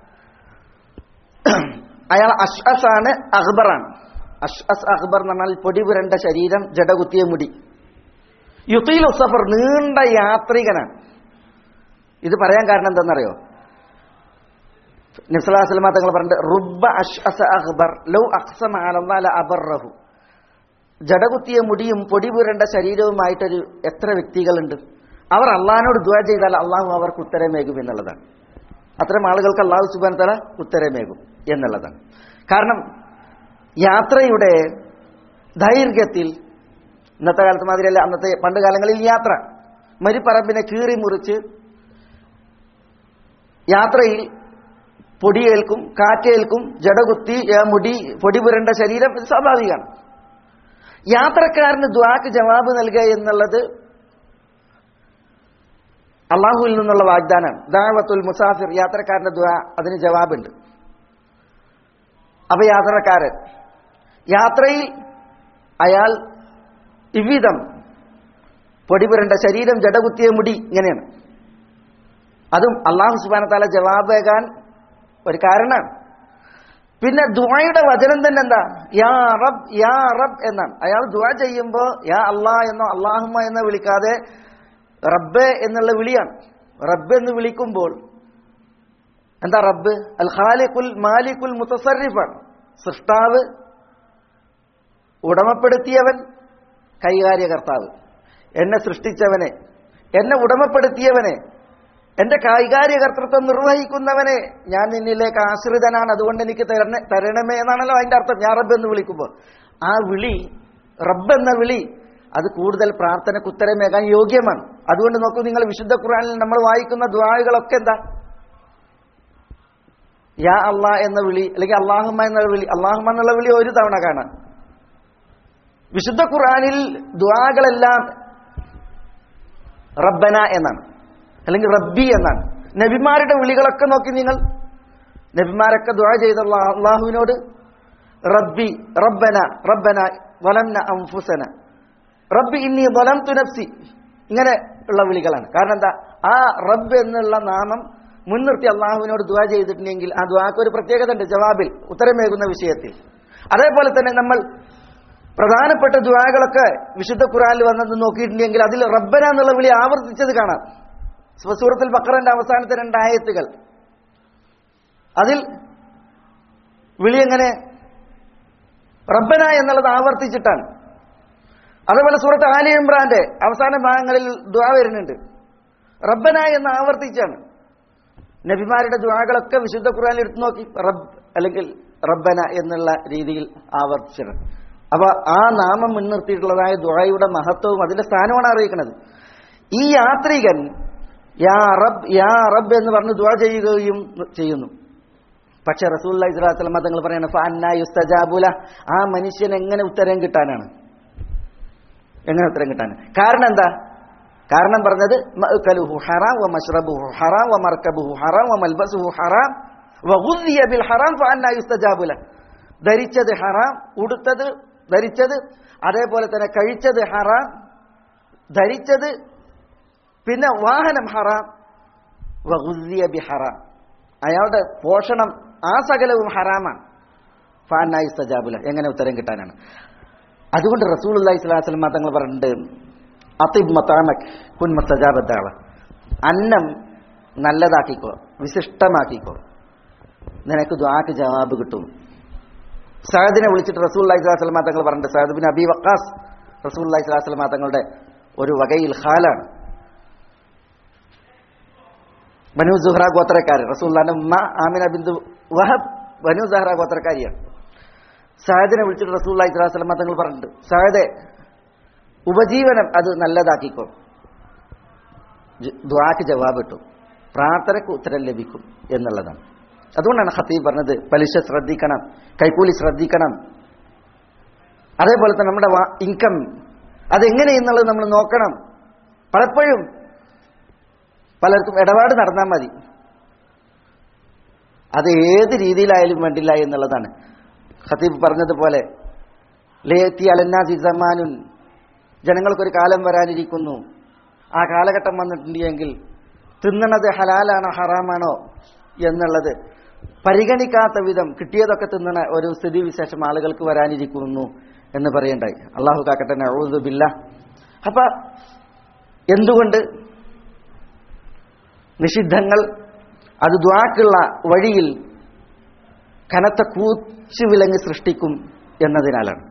അയാൾ അഷ്അസ് ആണ്, അഖ്ബറാണ്. അഷ്അസ് അഖ്ബർ എന്ന് പറഞ്ഞാൽ പൊടി പുരണ്ട ശരീരം, ജടകുത്തിയ മുടി. യുതീലു സഫർ, നീണ്ട യാത്രികനാണ്. ഇത് പറയാൻ കാരണം എന്താണെന്നറിയോ? നബി സല്ലല്ലാഹു അലൈഹി വസല്ലം തങ്ങൾ പറഞ്ഞിട്ട് റുബ്ബ അശ്അസ അഖ്ബർ ലൗ അഖ്സമ അലല്ലാഹി ലഅബറഹു. ജടകുത്തിയ മുടിയും പൊടി പുരണ്ട ശരീരവുമായിട്ടൊരു എത്ര വ്യക്തികളുണ്ട്, അവർ അള്ളാഹിനോട് ദുആ ചെയ്താൽ അള്ളാഹു അവർക്ക് ഉത്തരമേകും എന്നുള്ളതാണ്. അത്തരം ആളുകൾക്ക് അള്ളാഹു സുബ്ഹാനഹു വ തആല ഉത്തരമേകും എന്നുള്ളതാണ്. കാരണം യാത്രയുടെ ദൈർഘ്യത്തിൽ, ഇന്നത്തെ കാലത്ത് മാതിരിയല്ല അന്നത്തെ പണ്ട് കാലങ്ങളിൽ യാത്ര മരിപ്പറമ്പിനെ കീറി മുറിച്ച് യാത്രയിൽ പൊടിയേൽക്കും, കാറ്റേൽക്കും, ജടകുത്തി മുടി പൊടി പുരണ്ട ശരീരം സ്വാഭാവികമാണ്. യാത്രക്കാരന് ദുആക്ക് ജവാബ് നൽകുക എന്നുള്ളത് അള്ളാഹുവിൽ നിന്നുള്ള വാഗ്ദാനം. ദഅവത്തുൽ മുസാഫിർ, യാത്രക്കാരന്റെ ദുആ, അതിന് ജവാബുണ്ട്. അപ്പൊ യാത്രക്കാരൻ യാത്രയിൽ അയാൾ ഇவ்விதം പൊടിപുരണ്ട ശരീരം, ജടകുത്തിയ മുടി, ഇങ്ങനെയാണ്. അതും അല്ലാഹു സുബ്ഹാനഹു വ തആല ജവാബേകാൻ ഒരു കാരണമാണ്. പിന്നെ ദുആയുടെ വചനം തന്നെ എന്താ? യാ റബ്ബ് യാ റബ്ബ് എന്നാണ്. അയാൾ ദുആ ചെയ്യുമ്പോൾ യാ അല്ലാ എന്നോ അല്ലാഹുമ്മ എന്നോ വിളിക്കാതെ റബ്ബ് എന്നുള്ള വിളിയാണ്. റബ്ബ് എന്ന് വിളിക്കുമ്പോൾ എന്താ? റബ്ബ് അൽ ഖാലിഖുൽ മാലിക്കുൽ മുതസർരിഫാണ്. സൃഷ്ടാവ്, ഉടമപ്പെടുത്തിയവൻ, കൈകാര്യകർത്താവ്. എന്നെ സൃഷ്ടിച്ചവനെ, എന്നെ ഉടമപ്പെടുത്തിയവനെ, എന്റെ കൈകാര്യകർത്തൃത്വം നിർവഹിക്കുന്നവനെ, ഞാൻ നിന്നിലേക്ക് ആശ്രിതനാണ്, അതുകൊണ്ട് എനിക്ക് തരണ തരണമേ എന്നാണല്ലോ അതിന്റെ അർത്ഥം. ഞാൻ റബ്ബ് എന്ന് വിളിക്കുമ്പോൾ ആ വിളി, റബ്ബ് എന്ന വിളി, അത് കൂടുതൽ പ്രാർത്ഥനയ്ക്ക് ഉത്തരമേകാൻ യോഗ്യമാണ്. അതുകൊണ്ട് നോക്കൂ നിങ്ങൾ, വിശുദ്ധ ഖുർആനിൽ നമ്മൾ വായിക്കുന്ന ദുആകളൊക്കെ എന്താ? യാ അല്ലാ എന്ന വിളി, അല്ലെങ്കിൽ അല്ലാഹുമ്മ എന്ന വിളി. അല്ലാഹുമ്മ എന്നുള്ള വിളി ഒരു തവണ കാണാം. വിശുദ്ധ ഖുർആനിൽ ദുആകളെല്ലാം റബ്ബന എന്നാണ്, അല്ലെങ്കിൽ റബ്ബി എന്നാണ്. നബിമാരുടെ വിളികളൊക്കെ നോക്കി നിങ്ങൾ, നബിമാരൊക്കെ ദുആ ചെയ്ത അള്ളാഹുവിനോട് റബ്ബി, റബ്ബന, റബ്ബന വലംന അൻഫുസന, റബ്ബി ഇന്നി വലംതു നഫ്സി, ഇങ്ങനെ ഉള്ള വിളികളാണ്. കാരണം എന്താ? ആ റബ്ബ് എന്നുള്ള നാമം മുൻനിർത്തി അള്ളാഹുവിനോട് ദുആ ചെയ്തിട്ടുണ്ടെങ്കിൽ ആ ദുആക്ക് ഒരു പ്രത്യേകത ഉണ്ട്, ജവാബിൽ, ഉത്തരമേകുന്ന വിഷയത്തിൽ. അതേപോലെ തന്നെ നമ്മൾ പ്രധാനപ്പെട്ട ദുആകളൊക്കെ വിശുദ്ധ ഖുർആനിൽ വന്നത് നോക്കിയിട്ടുണ്ടെങ്കിൽ അതിൽ റബ്ബന എന്നുള്ള വിളി ആവർത്തിച്ചത് കാണാം. സൂറത്തുൽ ബഖറന്റെ അവസാനത്തെ രണ്ടായത്തുകൾ, അതിൽ വിളി എങ്ങനെ? റബ്ബന എന്നുള്ളത് ആവർത്തിച്ചിട്ടാണ്. അതേപോലെ സൂറത്ത് ആലി ഇമ്രാന്റെ അവസാന ഭാഗങ്ങളിൽ ദുആ വരുന്നുണ്ട്, റബ്ബന എന്ന് ആവർത്തിച്ചാണ്. നബിമാരുടെ ദുആകളൊക്കെ വിശുദ്ധ ഖുർആനിൽ എടുത്തു നോക്കി റബ്ബ് അല്ലെങ്കിൽ റബ്ബന എന്നുള്ള രീതിയിൽ ആവർത്തിച്ചിട്ടുണ്ട്. അപ്പൊ ആ നാമം മുൻനിർത്തിയിട്ടുള്ളതായ ദുആയുടെ മഹത്വവും അതിന്റെ സ്ഥാനമാണ് അറിയിക്കുന്നത്. ഈ യാത്രികൻ യാ റബ്ബ് യാ റബ്ബ് എന്ന് പറഞ്ഞ് ദുആ ചെയ്യുകയും ചെയ്യുന്നു. പക്ഷെ റസൂലുള്ളാഹി സ്വല്ലല്ലാഹു അലൈഹി വസല്ലം തങ്ങൾ പറയാണ് ഫഅന്നാ യുസ്തജാബു ലഹ്, ആ മനുഷ്യൻ എങ്ങനെ ഉത്തരം കിട്ടാനാണ്? എങ്ങനെ ഉത്തരം കിട്ടാൻ? കാരണം എന്താ? കാരണം പറഞ്ഞത് മഅ്കലുഹു ഹറാം വ മശ്റബുഹു ഹറാം വ മർകബുഹു ഹറാം വ മൽബസുഹു ഹറാം വ ഗുദ്ദിയ ബിൽ ഹറാം ഫഅന്നാ യുസ്തജാബു ലഹ്. ധരിച്ചത് ഹറാം, ഉടുത്തത് ധരിച്ചത്, അതേപോലെ തന്നെ കഴിച്ചത് ഹറാം, ധരിച്ചത്, പിന്നെ വാഹനം ഹറാം, വ ഗുദ്ദിയ ബി ഹറാം, അയാളുടെ പോഷണം ആ സകലവും ഹറാമാണ്. ഫഅന്നാ യുസ്തജാബു ലഹ്, എങ്ങനെ ഉത്തരം കിട്ടാനാണ്? അതുകൊണ്ട് റസൂലുള്ളാഹി സ്വല്ലല്ലാഹു അലൈഹി വസല്ലം തങ്ങൾ പറഞ്ഞിട്ട് അതിബ് മതഅമക് കുൻ മുസ്തജാബ ദഅവ, അന്നം നല്ലതാക്കിക്കോ, വിശിഷ്ടമാക്കിക്കോ, നിനക്ക് ദുആക്ക് ജവാബ് കിട്ടും. സഅദിനെ വിളിച്ചിട്ട് റസൂലുള്ളാഹി സ്വല്ലല്ലാഹു അലൈഹി വസല്ലം തങ്ങൾ പറഞ്ഞിട്ട്, സഅദ് ബിൻ അബി വഖാസ് റസൂലുള്ളാഹി സ്വല്ലല്ലാഹു അലൈഹി വസല്ലം തങ്ങളുടെ ഒരു വകയിൽ ഖാലാണ്, ബനു സുഹ്റ ഗോത്രക്കാരൻ. റസൂലുള്ളാഹിന്റെ ഉമ്മ ആമിന ബിന്തു വഹബ് ബനു സുഹ്റ ഗോത്രക്കാരിയാണ്. സഅദിനെ വിളിച്ചിട്ട് റസൂലുള്ളാഹി സ്വല്ലല്ലാഹു അലൈഹി വസല്ലം തങ്ങൾ പറഞ്ഞിട്ട്, സഅദേ, ഉപജീവനം അത് നല്ലതാക്കിക്കോ, ദുആക്ക് ജവാബ് കിട്ടും, പ്രാർത്ഥനയ്ക്ക് ഉത്തരം ലഭിക്കും എന്നുള്ളതാണ്. അതുകൊണ്ടാണ് ഖതീബ് പറഞ്ഞത് പലിശ ശ്രദ്ധിക്കണം, കൈക്കൂലി ശ്രദ്ധിക്കണം. അതേപോലെ തന്നെ നമ്മുടെ ഇൻകം അതെങ്ങനെ എന്നുള്ളത് നമ്മൾ നോക്കണം. പലപ്പോഴും പലർക്കും ഇടപാട് നടന്നാൽ മതി, അത് ഏത് രീതിയിലായാലും വേണ്ടില്ല എന്നുള്ളതാണ്. ഖതീബ് പറഞ്ഞതുപോലെ ലയത്തി അലന്നാസി സമാനുൻ, ജനങ്ങൾക്കൊരു കാലം വരാനിരിക്കുന്നു, ആ കാലഘട്ടം വന്നിട്ടുണ്ടെങ്കിൽ തിന്നണത് ഹലാലാണോ ഹറാമാണോ എന്നുള്ളത് പരിഗണിക്കാത്ത വിധം കിട്ടിയതൊക്കെ തിന്നണ ഒരു സ്ഥിതിവിശേഷം ആളുകൾക്ക് വരാനിരിക്കുന്നു എന്ന് പറയണ്ടായി. അള്ളാഹു കാക്കട്ടെ, നഊദു ബില്ലാഹ്. അപ്പൊ എന്തുകൊണ്ട് നിഷിദ്ധങ്ങൾ അത് ദുആക്കുള്ള വഴിയിൽ കനത്ത കൂച്ചുവിലങ്ങ് സൃഷ്ടിക്കും എന്നതിനാലാണ്.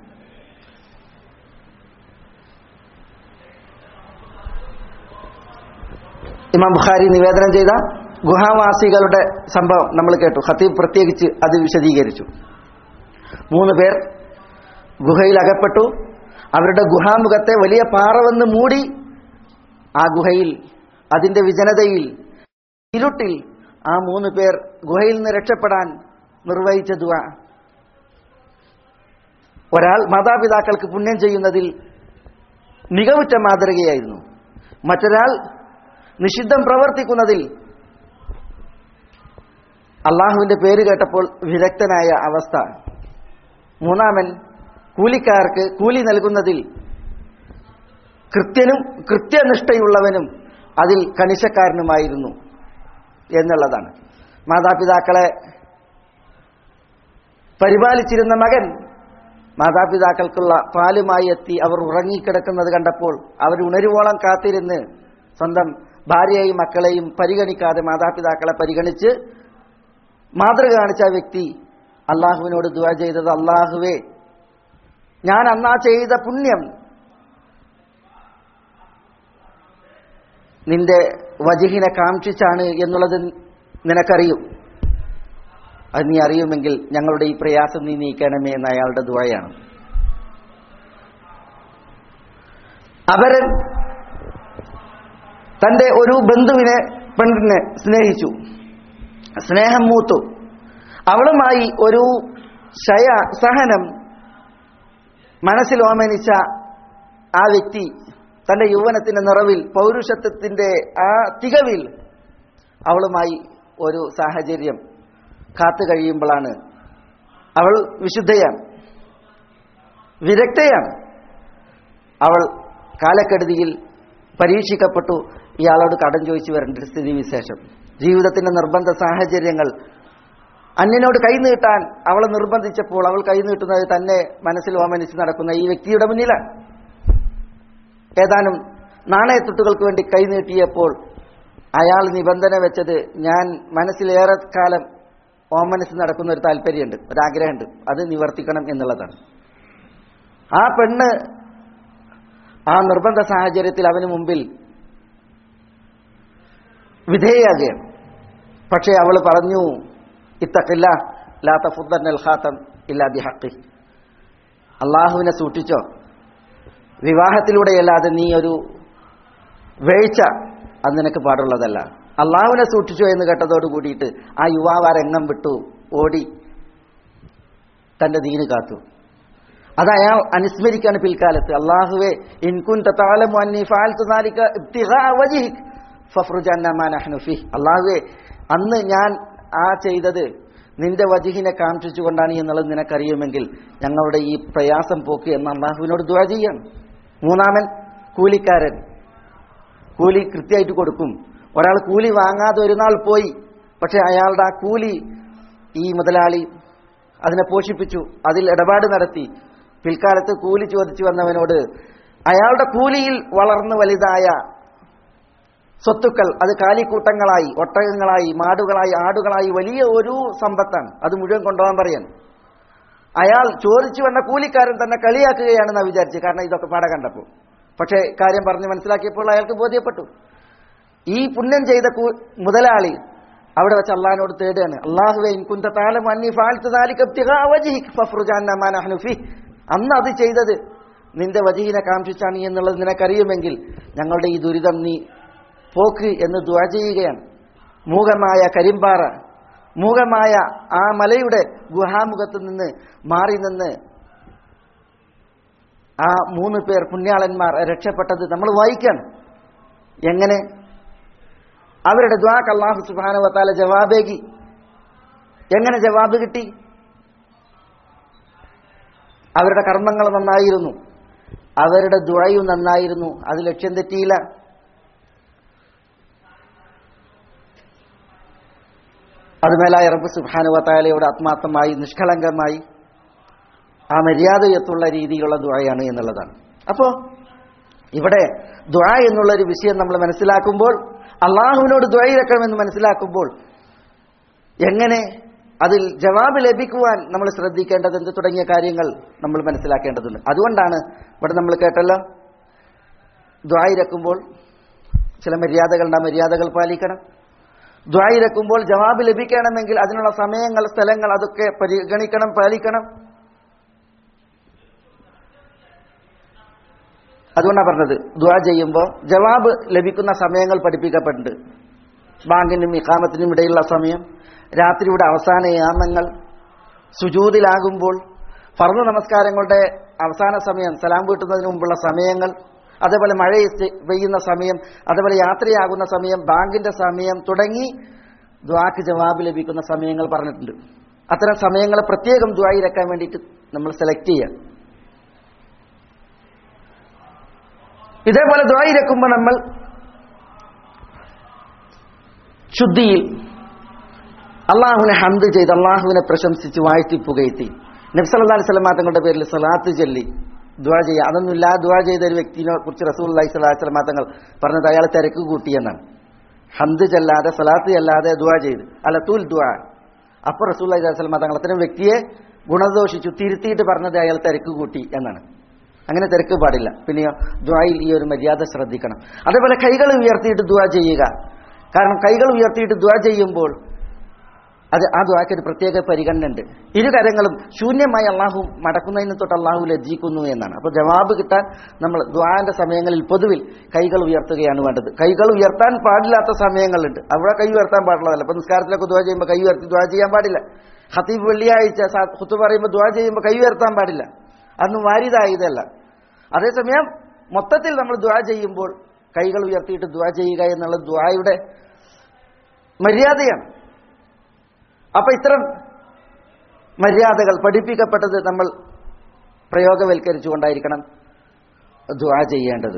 ഇമാം ബുഖാരി നിവേദനം ചെയ്ത ഗുഹാവാസികളുടെ സംഭവം നമ്മൾ കേട്ടു. ഖതീബ് പ്രത്യേകിച്ച് അത് വിശദീകരിച്ചു. മൂന്ന് പേർ ഗുഹയിൽ അകപ്പെട്ടു. അവരുടെ ഗുഹാമുഖത്തെ വലിയ പാറ വന്ന് മൂടി. ആ ഗുഹയിൽ, അതിന്റെ വിജനതയിൽ, ഇരുട്ടിൽ ആ മൂന്ന് പേർ ഗുഹയിൽ നിന്ന് രക്ഷപ്പെടാൻ നിർവഹിച്ച ദുആ. ഒരാൾ മാതാപിതാക്കൾക്ക് പുണ്യം ചെയ്യുന്നതിൽ മികവുറ്റ മാതൃകയായിരുന്നു. മറ്റൊരാൾ നിഷിദ്ധം പ്രവർത്തിക്കുന്നതിൽ അള്ളാഹുവിന്റെ പേര് കേട്ടപ്പോൾ വിരക്തനായ അവസ്ഥ. മൂന്നാമൻ കൂലിക്കാർക്ക് കൂലി നൽകുന്നതിൽ കൃത്യനും കൃത്യനിഷ്ഠയുള്ളവനും അതിൽ കണിശക്കാരനുമായിരുന്നു എന്നുള്ളതാണ്. മാതാപിതാക്കളെ പരിപാലിച്ചിരുന്ന മകൻ മാതാപിതാക്കൾക്കുള്ള പാലുമായി എത്തി അവർ ഉറങ്ങിക്കിടക്കുന്നത് കണ്ടപ്പോൾ അവർ ഉണരുവോളം കാത്തിരുന്ന് സ്വന്തം ഭാര്യയെയും മക്കളെയും പരിഗണിക്കാതെ മാതാപിതാക്കളെ പരിഗണിച്ച് മാതൃക കാണിച്ച വ്യക്തി അള്ളാഹുവിനോട് ദുആ ചെയ്തത്, അള്ളാഹുവേ, ഞാൻ അന്നാ ചെയ്ത പുണ്യം നിന്റെ വജഹിനെ കാംക്ഷിച്ചാണ് എന്നുള്ളത് നിനക്കറിയും. അത് നീ അറിയുമെങ്കിൽ ഞങ്ങളുടെ ഈ പ്രയാസം നീ നീക്കണമേ എന്ന അയാളുടെ ദുആയാണ്. അവരൻ തന്റെ ഒരു ബന്ധുവിനെ പെണ്ണിനെ സ്നേഹിച്ചു. സ്നേഹം മൂത്തു. അവളുമായി ഒരു ശയ സഹനം മനസ്സിൽ ഓമനിച്ച ആ വ്യക്തി തന്റെ യൗവനത്തിന്റെ നിറവിൽ, പൗരുഷത്വത്തിന്റെ ആ തികവിൽ അവളുമായി ഒരു സാഹചര്യം കാത്തു കഴിയുമ്പോഴാണ് അവൾ വിശുദ്ധയാണ്, വിരക്തയാണ്. അവൾ കാലക്കെടുതിയിൽ പരീക്ഷിക്കപ്പെട്ടു. ഇയാളോട് കടം ചോദിച്ചു വരേണ്ട ഒരു സ്ഥിതിവിശേഷം, ജീവിതത്തിന്റെ നിർബന്ധ സാഹചര്യങ്ങൾ. അന്യനോട് കൈനീട്ടാൻ അവളെ നിർബന്ധിച്ചപ്പോൾ അവൾ കൈനീട്ടുന്നത് തന്നെ മനസ്സിൽ ഓമനിച്ച് നടക്കുന്ന ഈ വ്യക്തിയുടെ മുന്നിലാണ്. ഏതാനും നാണയത്തുട്ടുകൾക്ക് വേണ്ടി കൈനീട്ടിയപ്പോൾ അയാൾ നിബന്ധന വെച്ചത്, ഞാൻ മനസ്സിലേറെ കാലം ഓമനസ് നടക്കുന്ന ഒരു താല്പര്യമുണ്ട്, ഒരാഗ്രഹമുണ്ട്, അത് നിവർത്തിക്കണം എന്നുള്ളതാണ്. ആ പെണ്ണ് ആ നിർബന്ധ സാഹചര്യത്തിൽ അവന് മുമ്പിൽ വിധേയാകുകയാണ്. പക്ഷേ അവൾ പറഞ്ഞു, ഇത്തഖില്ല ലാ തഫുദ്ദന്നൽ ഖാതം ഇല്ലാ ബിഹഖി. അള്ളാഹുവിനെ സൂക്ഷിച്ചോ, വിവാഹത്തിലൂടെയല്ലാതെ നീ ഒരു വേഴ്ച അത് നിനക്ക് പാടുള്ളതല്ല. അള്ളാഹുവിനെ സൂക്ഷിച്ചോ എന്ന് കേട്ടതോട് കൂടിയിട്ട് ആ യുവാവ് ആ രംഗം വിട്ടു ഓടി തന്റെ ദീന് കാത്തു. അത് അയാൾ അനുസ്മരിക്കാണ് പിൽക്കാലത്ത്. അള്ളാഹുവേ, ഇൻ കുൻത തഅലമു അന്നി ഫഅൽതു ദാലിക ഇബ്തിഗാഅ വജ്ഹിക ഫഫ്റുജ് അന്നാ മാ നഹ്നു ഫീഹ്. അള്ളാഹുവേ, അന്ന് ഞാൻ ആ ചെയ്തത് നിന്റെ വജ്ഹിനെ കാംക്ഷിച്ചുകൊണ്ടാണ് എന്നുള്ളത് നിനക്കറിയുമെങ്കിൽ ഞങ്ങളുടെ ഈ പ്രയാസം പോക്ക് എന്ന് അള്ളാഹുവിനോട് ദുആ ചെയ്യാം. മൂന്നാമൻ കൂലിക്കാരൻ, കൂലി കൃത്യമായിട്ട് കൊടുക്കും. ഒരാൾ കൂലി വാങ്ങാതെ ഒരു നാൾ പോയി, പക്ഷെ അയാളുടെ ആ കൂലി ഈ മുതലാളി അതിനെ പോഷിപ്പിച്ചു, അതിൽ ഇടപാട് നടത്തി. പിൽക്കാലത്ത് കൂലി ചോദിച്ചു വന്നവനോട് അയാളുടെ കൂലിയിൽ വളർന്നു വലുതായ സ്വത്തുക്കൾ, അത് കാലിക്കൂട്ടങ്ങളായി, ഒട്ടകങ്ങളായി, മാടുകളായി, ആടുകളായി വലിയ ഒരു സമ്പത്താണ്, അത് മുഴുവൻ കൊണ്ടുപോകാൻ പറയാൻ. അയാൾ ചോദിച്ചു വന്ന കൂലിക്കാരൻ തന്നെ കളിയാക്കുകയാണെന്നാണ് വിചാരിച്ചു, കാരണം ഇതൊക്കെ പാടെ കണ്ടപ്പോൾ. പക്ഷേ കാര്യം പറഞ്ഞ് മനസ്സിലാക്കിയപ്പോൾ അയാൾക്ക് ബോധ്യപ്പെട്ടു. ഈ പുണ്യം ചെയ്ത മുതലാളി അവിടെ വെച്ച് അള്ളാഹിനോട് തേടുകയാണ്, അല്ലാഹുവേ, ഇൻ കുൻത തഅലമു അന്നി ഫഅൽതു ദാലിക ഇബ്തിഗാഅ വജ്ഹിക ഫഫ്റുജ് അന്നാ മാ നഹ്നു ഫീഹ്. അന്ന് അത് ചെയ്തത് നിന്റെ വജ്ഹിനെ കാംക്ഷിച്ചാണ് എന്നുള്ളത് നിനക്കറിയുമെങ്കിൽ ഞങ്ങളുടെ ഈ ദുരിതം നീ പോക്ക് എന്ന് ദുആ ചെയ്യുകയാണ്. മൂകമായ കരിമ്പാറ, മൂകമായ ആ മലയുടെ ഗുഹാമുഖത്ത് നിന്ന് മാറി നിന്ന് ആ മൂന്ന് പേർ പുണ്യാളന്മാർ രക്ഷപ്പെട്ടത് നമ്മൾ വായിക്കണം. എങ്ങനെ? അവരുടെ ദുആക്ക് അല്ലാഹു സുബ്ഹാനഹു വ തആല ജവാബേകി. എങ്ങനെ ജവാബ് കിട്ടി? അവരുടെ കർമ്മങ്ങൾ നന്നായിരുന്നു, അവരുടെ ദുആയും നന്നായിരുന്നു, അത് ലക്ഷ്യം തെറ്റിയില്ല. അതുമേലായ റബ്ബ് സുബ്ഹാനഹു വ തആലയോട് ആത്മാർത്ഥമായി നിഷ്കളങ്കമായി ആ മര്യാദയത്തുള്ള രീതിയിലുള്ള ദുആയാണ് എന്നുള്ളതാണ്. അപ്പോൾ ഇവിടെ ദുആ എന്നുള്ളൊരു വിഷയം നമ്മൾ മനസ്സിലാക്കുമ്പോൾ, അള്ളാഹുവിനോട് ദുആ ഇറക്കണമെന്ന് മനസ്സിലാക്കുമ്പോൾ എങ്ങനെ അതിൽ ജവാബ് ലഭിക്കുവാൻ നമ്മൾ ശ്രദ്ധിക്കേണ്ടത് എന്ത് തുടങ്ങിയ കാര്യങ്ങൾ നമ്മൾ മനസ്സിലാക്കേണ്ടതുണ്ട്. അതുകൊണ്ടാണ് ഇവിടെ നമ്മൾ കേട്ടല്ലോ, ദുആ ഇറക്കുമ്പോൾ ചില മര്യാദകളുണ്ട്, ആ മര്യാദകൾ പാലിക്കണം. ദുആ ഇറക്കുമ്പോൾ ജവാബ് ലഭിക്കണമെങ്കിൽ അതിനുള്ള സമയങ്ങൾ, സ്ഥലങ്ങൾ അതൊക്കെ പരിഗണിക്കണം, പാലിക്കണം. അതുകൊണ്ടാണ് പറഞ്ഞത് ദുആ ചെയ്യുമ്പോൾ ജവാബ് ലഭിക്കുന്ന സമയങ്ങൾ പഠിപ്പിക്കപ്പെട്ടിട്ടുണ്ട്. ബാങ്കിനും ഇഖാമത്തിനും ഇടയിലുള്ള സമയം, രാത്രിയുടെ അവസാന യാമങ്ങൾ, സുജൂദിലാകുമ്പോൾ, ഫർദ് നമസ്കാരങ്ങളുടെ അവസാന സമയം, സലാം വീട്ടുന്നതിന് മുമ്പുള്ള സമയങ്ങൾ, അതേപോലെ മഴ പെയ്യുന്ന സമയം, അതേപോലെ യാത്രയാകുന്ന സമയം, ബാങ്കിന്റെ സമയം തുടങ്ങി ദുആക്ക് ജവാബ് ലഭിക്കുന്ന സമയങ്ങൾ പറഞ്ഞിട്ടുണ്ട്. അത്തരം സമയങ്ങളെ പ്രത്യേകം ദുആ ഇറക്കാൻ വേണ്ടിയിട്ട് നമ്മൾ സെലക്ട് ചെയ്യാം. ഇതേപോലെ ദുആ ഇറക്കുമ്പോൾ നമ്മൾ ശുദ്ധിയിൽ അള്ളാഹുവിനെ ഹംദ് ചെയ്ത് അള്ളാഹുവിനെ പ്രശംസിച്ച് വാഴ്ത്തി പുകഴ്ത്തി നബി സല്ലല്ലാഹു അലൈഹി വസല്ലം തങ്ങളുടെ പേരിൽ സ്വലാത്ത് ചൊല്ലി ദുആ ചെയ്യുക. അതൊന്നുമില്ല, ദുആ ചെയ്ത ഒരു വ്യക്തിനെ കുറിച്ച് റസൂലുള്ളാഹി സ്വല്ലല്ലാഹു അലൈഹി വസല്ലം തങ്ങൾ പറഞ്ഞത് അയാൾ തിരക്ക് കൂട്ടിയെന്നാണ്. ഹംദ് ചെല്ലാതെ സ്വലാത്ത് ചെല്ലാതെ ദുആ ചെയ്ത് അലത്തുൽ ദുആ. അപ്പോൾ റസൂലുള്ളാഹി സ്വല്ലല്ലാഹു അലൈഹി വസല്ലം തങ്ങൾ അത്തരം വ്യക്തിയെ ഗുണദോഷിച്ചു, തിരുത്തിയിട്ട് പറഞ്ഞത് അയാൾ തിരക്ക് കൂട്ടി എന്നാണ്. അങ്ങനെ തിരക്ക് പാടില്ല. പിന്നെയോ ദുആയിൽ ഈ ഒരു മര്യാദ ശ്രദ്ധിക്കണം. അതേപോലെ കൈകൾ ഉയർത്തിയിട്ട് ദുആ ചെയ്യുക. കാരണം കൈകൾ ഉയർത്തിയിട്ട് ദുആ ചെയ്യുമ്പോൾ അത് ആ ദുആക്ക് ഒരു പ്രത്യേക പരിഗണന ഉണ്ട്. ഇരു കരങ്ങളും ശൂന്യമായി അള്ളാഹു മടക്കുന്നതിന് തൊട്ട് അള്ളാഹു ലജ്ജിക്കുന്നു എന്നാണ്. അപ്പോൾ ജവാബ് കിട്ടാൻ നമ്മൾ ദുആന്റെ സമയങ്ങളിൽ പൊതുവിൽ കൈകൾ ഉയർത്തുകയാണ് വേണ്ടത്. കൈകൾ ഉയർത്താൻ പാടില്ലാത്ത സമയങ്ങളുണ്ട്, അവിടെ കൈ ഉയർത്താൻ പാടുള്ളതല്ല. ഇപ്പൊ നിസ്കാരത്തിലൊക്കെ ദുആ ചെയ്യുമ്പോൾ കൈ ഉയർത്തി ദുആ ചെയ്യാൻ പാടില്ല. ഖതീബ് വെള്ളിയാഴ്ച ഖുത്ബ പറയുമ്പോൾ ദുആ ചെയ്യുമ്പോൾ കൈ ഉയർത്താൻ പാടില്ല. അതൊന്നും വാരിദായതല്ല. അതേസമയം മൊത്തത്തിൽ നമ്മൾ ദുആ ചെയ്യുമ്പോൾ കൈകൾ ഉയർത്തിയിട്ട് ദുആ ചെയ്യുക എന്നുള്ളത് ദുആയുടെ മര്യാദയാണ്. അപ്പൊ ഇത്തരം മര്യാദകൾ പഠിപ്പിക്കപ്പെട്ടത് നമ്മൾ പ്രയോഗവൽക്കരിച്ചുകൊണ്ടായിരിക്കണം ദുആ ചെയ്യേണ്ടത്.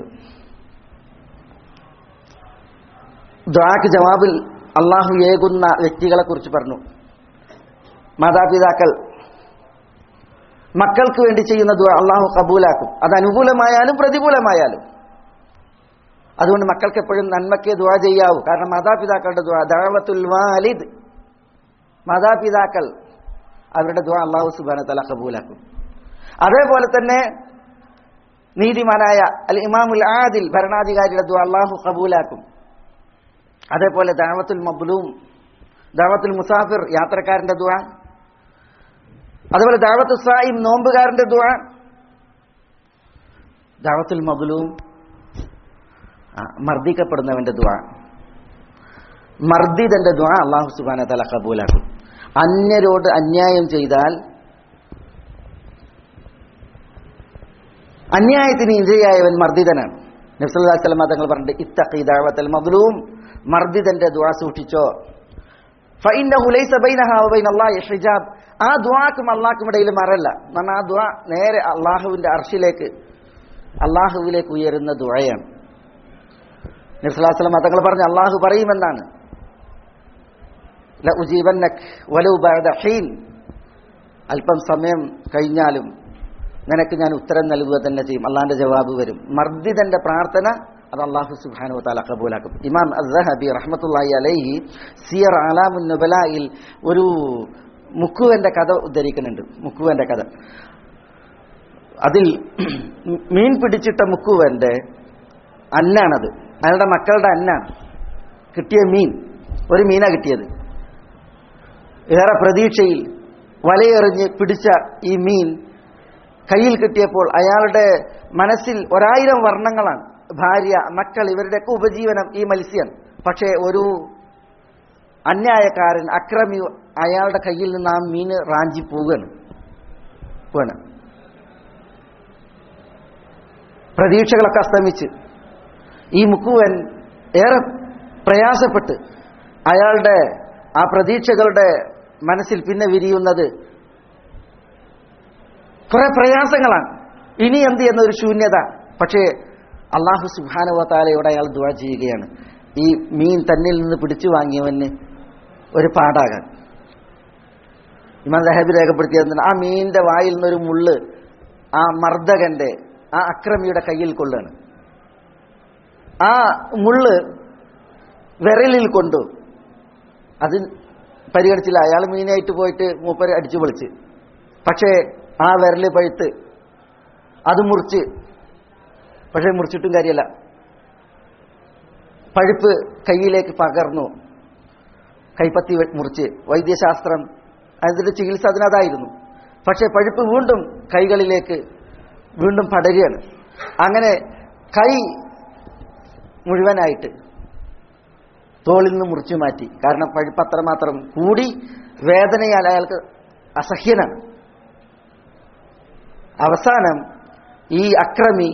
ദുആക്ക് ജവാബിൽ അള്ളാഹു ഏകുന്ന വ്യക്തികളെ കുറിച്ച് പറഞ്ഞു. മാതാപിതാക്കൾ മക്കൾക്ക് വേണ്ടി ചെയ്യുന്ന ദുആ അള്ളാഹു കബൂലാക്കും, അത് അനുകൂലമായാലും പ്രതികൂലമായാലും. അതുകൊണ്ട് മക്കൾക്ക് എപ്പോഴും നന്മയ്ക്ക് ദുആ ചെയ്യാവൂ. കാരണം മാതാപിതാക്കളുടെ ദുആ ദഅവത്തുൽ വാലിദ്, മാതാപിതാക്കൾ അവരുടെ ദുആ അല്ലാഹു സുബ്ഹാനഹു വ തആല കബൂലാക്കും. അതേപോലെ തന്നെ നീതിമാനായ അൽ ഇമാമുൽ ആദിൽ ഭരണാധികാരിയുടെ ദുആ അല്ലാഹു കബൂലാക്കും. അതേപോലെ ദഅവത്തുൽ മബ്ലൂം, ദഅവത്തുൽ മുസാഫിർ യാത്രക്കാരന്റെ ദുആ, അതുപോലെ ദഅവത്തുൽ സായിം നോമ്പുകാരന്റെ ദുആ, ദഅവത്തുൽ മബ്ലൂം മർദ്ദിക്കപ്പെടുന്നവന്റെ ദുആ, മർദ്ദിതന്റെ ദുആ അല്ലാഹു സുബ്ഹാനഹു വ തആല കബൂലാക്കും. അന്യരോട് അന്യായം ചെയ്താൽ, അന്യായത്തിന് ഇരയായവൻ മർദ്ദിതനാണ്. നബി സല്ലല്ലാഹു അലൈഹി വസല്ലം തങ്ങൾ പറഞ്ഞിട്ട് ഇത്തഖി ദഅവത്തൽ മദ്ലൂം, മർദ്ദിതന്റെ ദുആ സൂക്ഷിച്ചോ. ഫഇന്നഹു ലൈസ ബൈനഹാ വബൈനല്ലാഹി ഹിജാബ്, ആ ദുആക്കും അല്ലാഹുവിനും ഇടയിൽ മറല്ല. കാരണം ആ ദുആ നേരെ അല്ലാഹുവിന്റെ അർശിലേക്ക്, അല്ലാഹുവിലേക്ക് ഉയരുന്ന ദുആയാണ്. നബി സല്ലല്ലാഹു അലൈഹി വസല്ലം തങ്ങൾ പറഞ്ഞു അല്ലാഹു പറയുമെന്നാണ്, ലഉജീബന്നക വലൗ ബഅദ ഹീൻ, അല്പം സമയം കഴിഞ്ഞാലും നിനക്ക് ഞാൻ ഉത്തരം നൽകുക തന്നെ ചെയ്യും. അള്ളാഹിന്റെ ജവാബ് വരും. മർദ്ദിതന്റെ പ്രാർത്ഥന അത് അല്ലാഹു സുബ്ഹാനഹു വ തആല കബൂലാക്കും. ഇമാം അസ്സഹബി റഹ്മത്തുള്ളാഹി അലൈഹി സിയർ അലാമുൻ നുബലായിൽ ഒരു മുക്കുവന്റെ കഥ ഉദ്ധരിക്കുന്നുണ്ട്. മുക്കുവന്റെ കഥ, അതിൽ മീൻ പിടിച്ചിട്ട മുക്കുവന്റെ അന്നാണത്, അയാളുടെ മക്കളുടെ അന്നാണ്. കിട്ടിയ മീൻ ഒരു മീനാ കിട്ടിയത്. ഏറെ പ്രതീക്ഷയിൽ വലയെറിഞ്ഞ് പിടിച്ച ഈ മീൻ കയ്യിൽ കിട്ടിയപ്പോൾ അയാളുടെ മനസ്സിൽ ഒരായിരം വർണ്ണങ്ങളാണ്. ഭാര്യ, മക്കൾ, ഇവരുടെയൊക്കെ ഉപജീവനം ഈ മത്സ്യം. പക്ഷേ ഒരു അന്യായക്കാരൻ, അക്രമി അയാളുടെ കയ്യിൽ നിന്ന് ആ മീന് റാഞ്ചി പോവുകയാണ്. വേണം പ്രതീക്ഷകളൊക്കെ അസ്തമിച്ച് ഈ മുക്കുവൻ ഏറെ പ്രയാസപ്പെട്ട്, അയാളുടെ ആ പ്രതീക്ഷകളുടെ മനസ്സിൽ പിന്നെ വിരിയുന്നത് കുറെ പ്രയാസങ്ങളാണ്. ഇനി എന്ത് എന്നൊരു ശൂന്യത. പക്ഷേ അല്ലാഹു സുബ്ഹാനഹു വ തആലയോട് അയാൾ ദുആ ചെയ്യുകയാണ്, ഈ മീൻ തന്നിൽ നിന്ന് പിടിച്ചു വാങ്ങിയവന് ഒരു പാടാകാൻ. ഇമാം ദഹബി രേഖപ്പെടുത്തിയത് ആ മീനിന്റെ വായിൽ നിന്നൊരു മുള്ള് ആ മർദ്ദകന്റെ, ആ അക്രമിയുടെ കയ്യിൽ കൊള്ളുകയാണ്. ആ മുള്ള് വിരലിൽ കൊണ്ടു. അത് പരിഗണിച്ചില്ല. അയാൾ മീനായിട്ട് പോയിട്ട് മൂപ്പര് അടിച്ചു പൊളിച്ച്. പക്ഷേ ആ വിരല് പഴുത്ത് അത് മുറിച്ച്. പക്ഷേ മുറിച്ചിട്ടും കാര്യമല്ല, പഴുപ്പ് കയ്യിലേക്ക് പകർന്നു. കൈപ്പത്തി മുറിച്ച്. വൈദ്യശാസ്ത്രം അതിന്റെ ചികിത്സ അതിനതായിരുന്നു. പക്ഷേ പഴുപ്പ് വീണ്ടും കൈകളിലേക്ക് വീണ്ടും പടരുകയാണ്. അങ്ങനെ കൈ മുഴുവനായിട്ട് തോളിൽ നിന്ന് മുറിച്ചു മാറ്റി. കാരണം പഴുപ്പ് അത്രമാത്രം കൂടി വേദനയാൽ അയാൾക്ക് അസഹ്യനാണ്. അവസാനം ഈ അക്രമി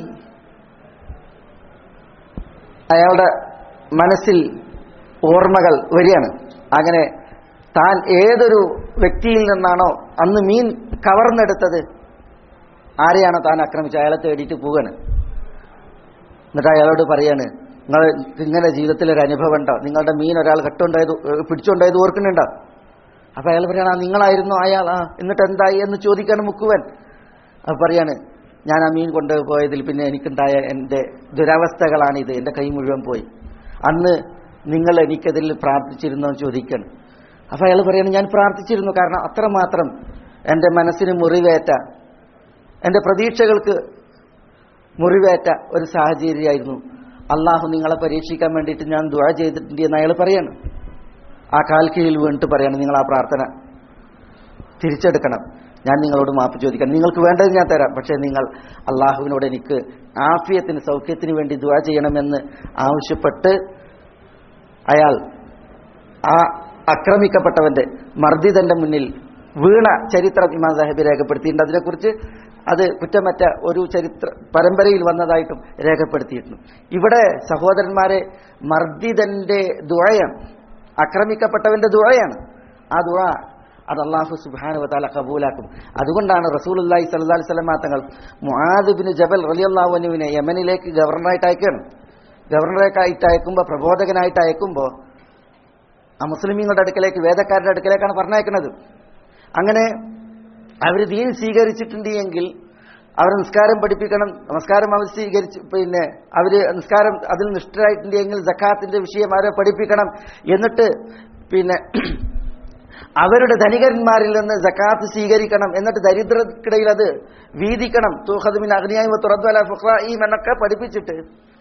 അയാളുടെ മനസ്സിൽ ഓർമ്മകൾ വരികയാണ്. അങ്ങനെ താൻ ഏതൊരു വ്യക്തിയിൽ നിന്നാണോ അന്ന് മീൻ കവർന്നെടുത്തത്, ആരെയാണോ താൻ ആക്രമിച്ചത്, അയാളെ തേടിയിട്ട് പോവുകയാണ്. എന്നിട്ട് അയാളോട് പറയാണ്, നിങ്ങൾ ഇങ്ങനെ ജീവിതത്തിലൊരു അനുഭവം ഉണ്ടോ? നിങ്ങളുടെ മീൻ ഒരാൾ കെട്ടുണ്ടായത് പിടിച്ചുകൊണ്ടായത് ഓർക്കുന്നുണ്ടോ? അപ്പൊ അയാൾ പറയണ, നിങ്ങളായിരുന്നു അയാൾ. ആ എന്നിട്ട് എന്തായി എന്ന് ചോദിക്കാണ് മുക്കുവൻ. അപ്പൊ പറയാണ്, ഞാൻ ആ മീൻ കൊണ്ടുപോയതിൽ പിന്നെ എനിക്കുണ്ടായ എൻ്റെ ദുരവസ്ഥകളാണിത്. എൻ്റെ കൈ മുഴുവൻ പോയി. അന്ന് നിങ്ങൾ എനിക്കതിൽ പ്രാർത്ഥിച്ചിരുന്നോ എന്ന് ചോദിക്കണം. അപ്പൊ അയാൾ പറയാണ്, ഞാൻ പ്രാർത്ഥിച്ചിരുന്നു. കാരണം അത്രമാത്രം എൻ്റെ മനസ്സിന് മുറിവേറ്റ, എൻ്റെ പ്രതീക്ഷകൾക്ക് മുറിവേറ്റ ഒരു സാഹചര്യമായിരുന്നു. അള്ളാഹു നിങ്ങളെ പരീക്ഷിക്കാൻ വേണ്ടിയിട്ട് ഞാൻ ദുആ ചെയ്തിട്ടുണ്ട് എന്ന് അയാൾ പറയാണ്. ആ കാൽ കീഴിൽ വീണിട്ട് പറയാണ്, നിങ്ങൾ ആ പ്രാർത്ഥന തിരിച്ചെടുക്കണം. ഞാൻ നിങ്ങളോട് മാപ്പ് ചോദിക്കണം. നിങ്ങൾക്ക് വേണ്ടത് ഞാൻ തരാം. പക്ഷേ നിങ്ങൾ അള്ളാഹുവിനോട് എനിക്ക് ആഫിയത്തിന്, സൗഖ്യത്തിന് വേണ്ടി ദുആ ചെയ്യണമെന്ന് ആവശ്യപ്പെട്ട് അയാൾ ആ ആക്രമിക്കപ്പെട്ടവന്റെ മർദ്ദിതന്റെ മുന്നിൽ വീണ ചരിത്രം ഇമാം ദഹബി രേഖപ്പെടുത്തിയിട്ടുണ്ട്. അതിനെക്കുറിച്ച് അത് കുറ്റമറ്റ ഒരു ചരിത്ര പരമ്പരയിൽ വന്നതായിട്ടും രേഖപ്പെടുത്തിയിട്ടുണ്ട്. ഇവിടെ സഹോദരന്മാരെ, മർദ്ദിതന്റെ ദുആയാണ്, ആക്രമിക്കപ്പെട്ടവന്റെ ദുആയാണ്. ആ ദുആ അത് അല്ലാഹു സുബ്ഹാനഹു വ തആല കബൂലാക്കും. അതുകൊണ്ടാണ് റസൂലുള്ളാഹി സ്വല്ലല്ലാഹു അലൈഹി വസല്ലം തങ്ങൾ മുആദ് ഇബ്നു ജബൽ റളിയല്ലാഹു അൻഹുവിനെ യമനിലേക്ക് ഗവർണറായിട്ട് അയക്കുകയാണ്. ഗവർണറായിട്ട് അയക്കുമ്പോൾ, പ്രബോധകനായിട്ട് അയക്കുമ്പോൾ ആ മുസ്ലിമീങ്ങളുടെ അടുക്കലേക്ക്, വേദക്കാരുടെ അടുക്കലേക്കാണ് പറഞ്ഞയക്കുന്നത്. അങ്ങനെ അവർ ദീൻ സ്വീകരിച്ചിട്ടുണ്ട് എങ്കിൽ അവർ നിസ്കാരം പഠിപ്പിക്കണം. നമസ്കാരം അവർ സ്വീകരിച്ച് പിന്നെ അവർ നിസ്കാരം അതിൽ നിഷ്ഠരായിട്ടുണ്ടെങ്കിൽ സക്കാത്തിന്റെ വിഷയം അവരെ പഠിപ്പിക്കണം. എന്നിട്ട് പിന്നെ അവരുടെ ധനികന്മാരിൽ നിന്ന് സക്കാത്ത് സ്വീകരിക്കണം. എന്നിട്ട് ദരിദ്രർക്കിടയിൽ അത് വീതിക്കണം. തൂഖദുമിൻ അഗ്നിയായി തുറദ്ദു അലാ ഫുഖറാഇഹിം എന്നൊക്കെ പഠിപ്പിച്ചിട്ട്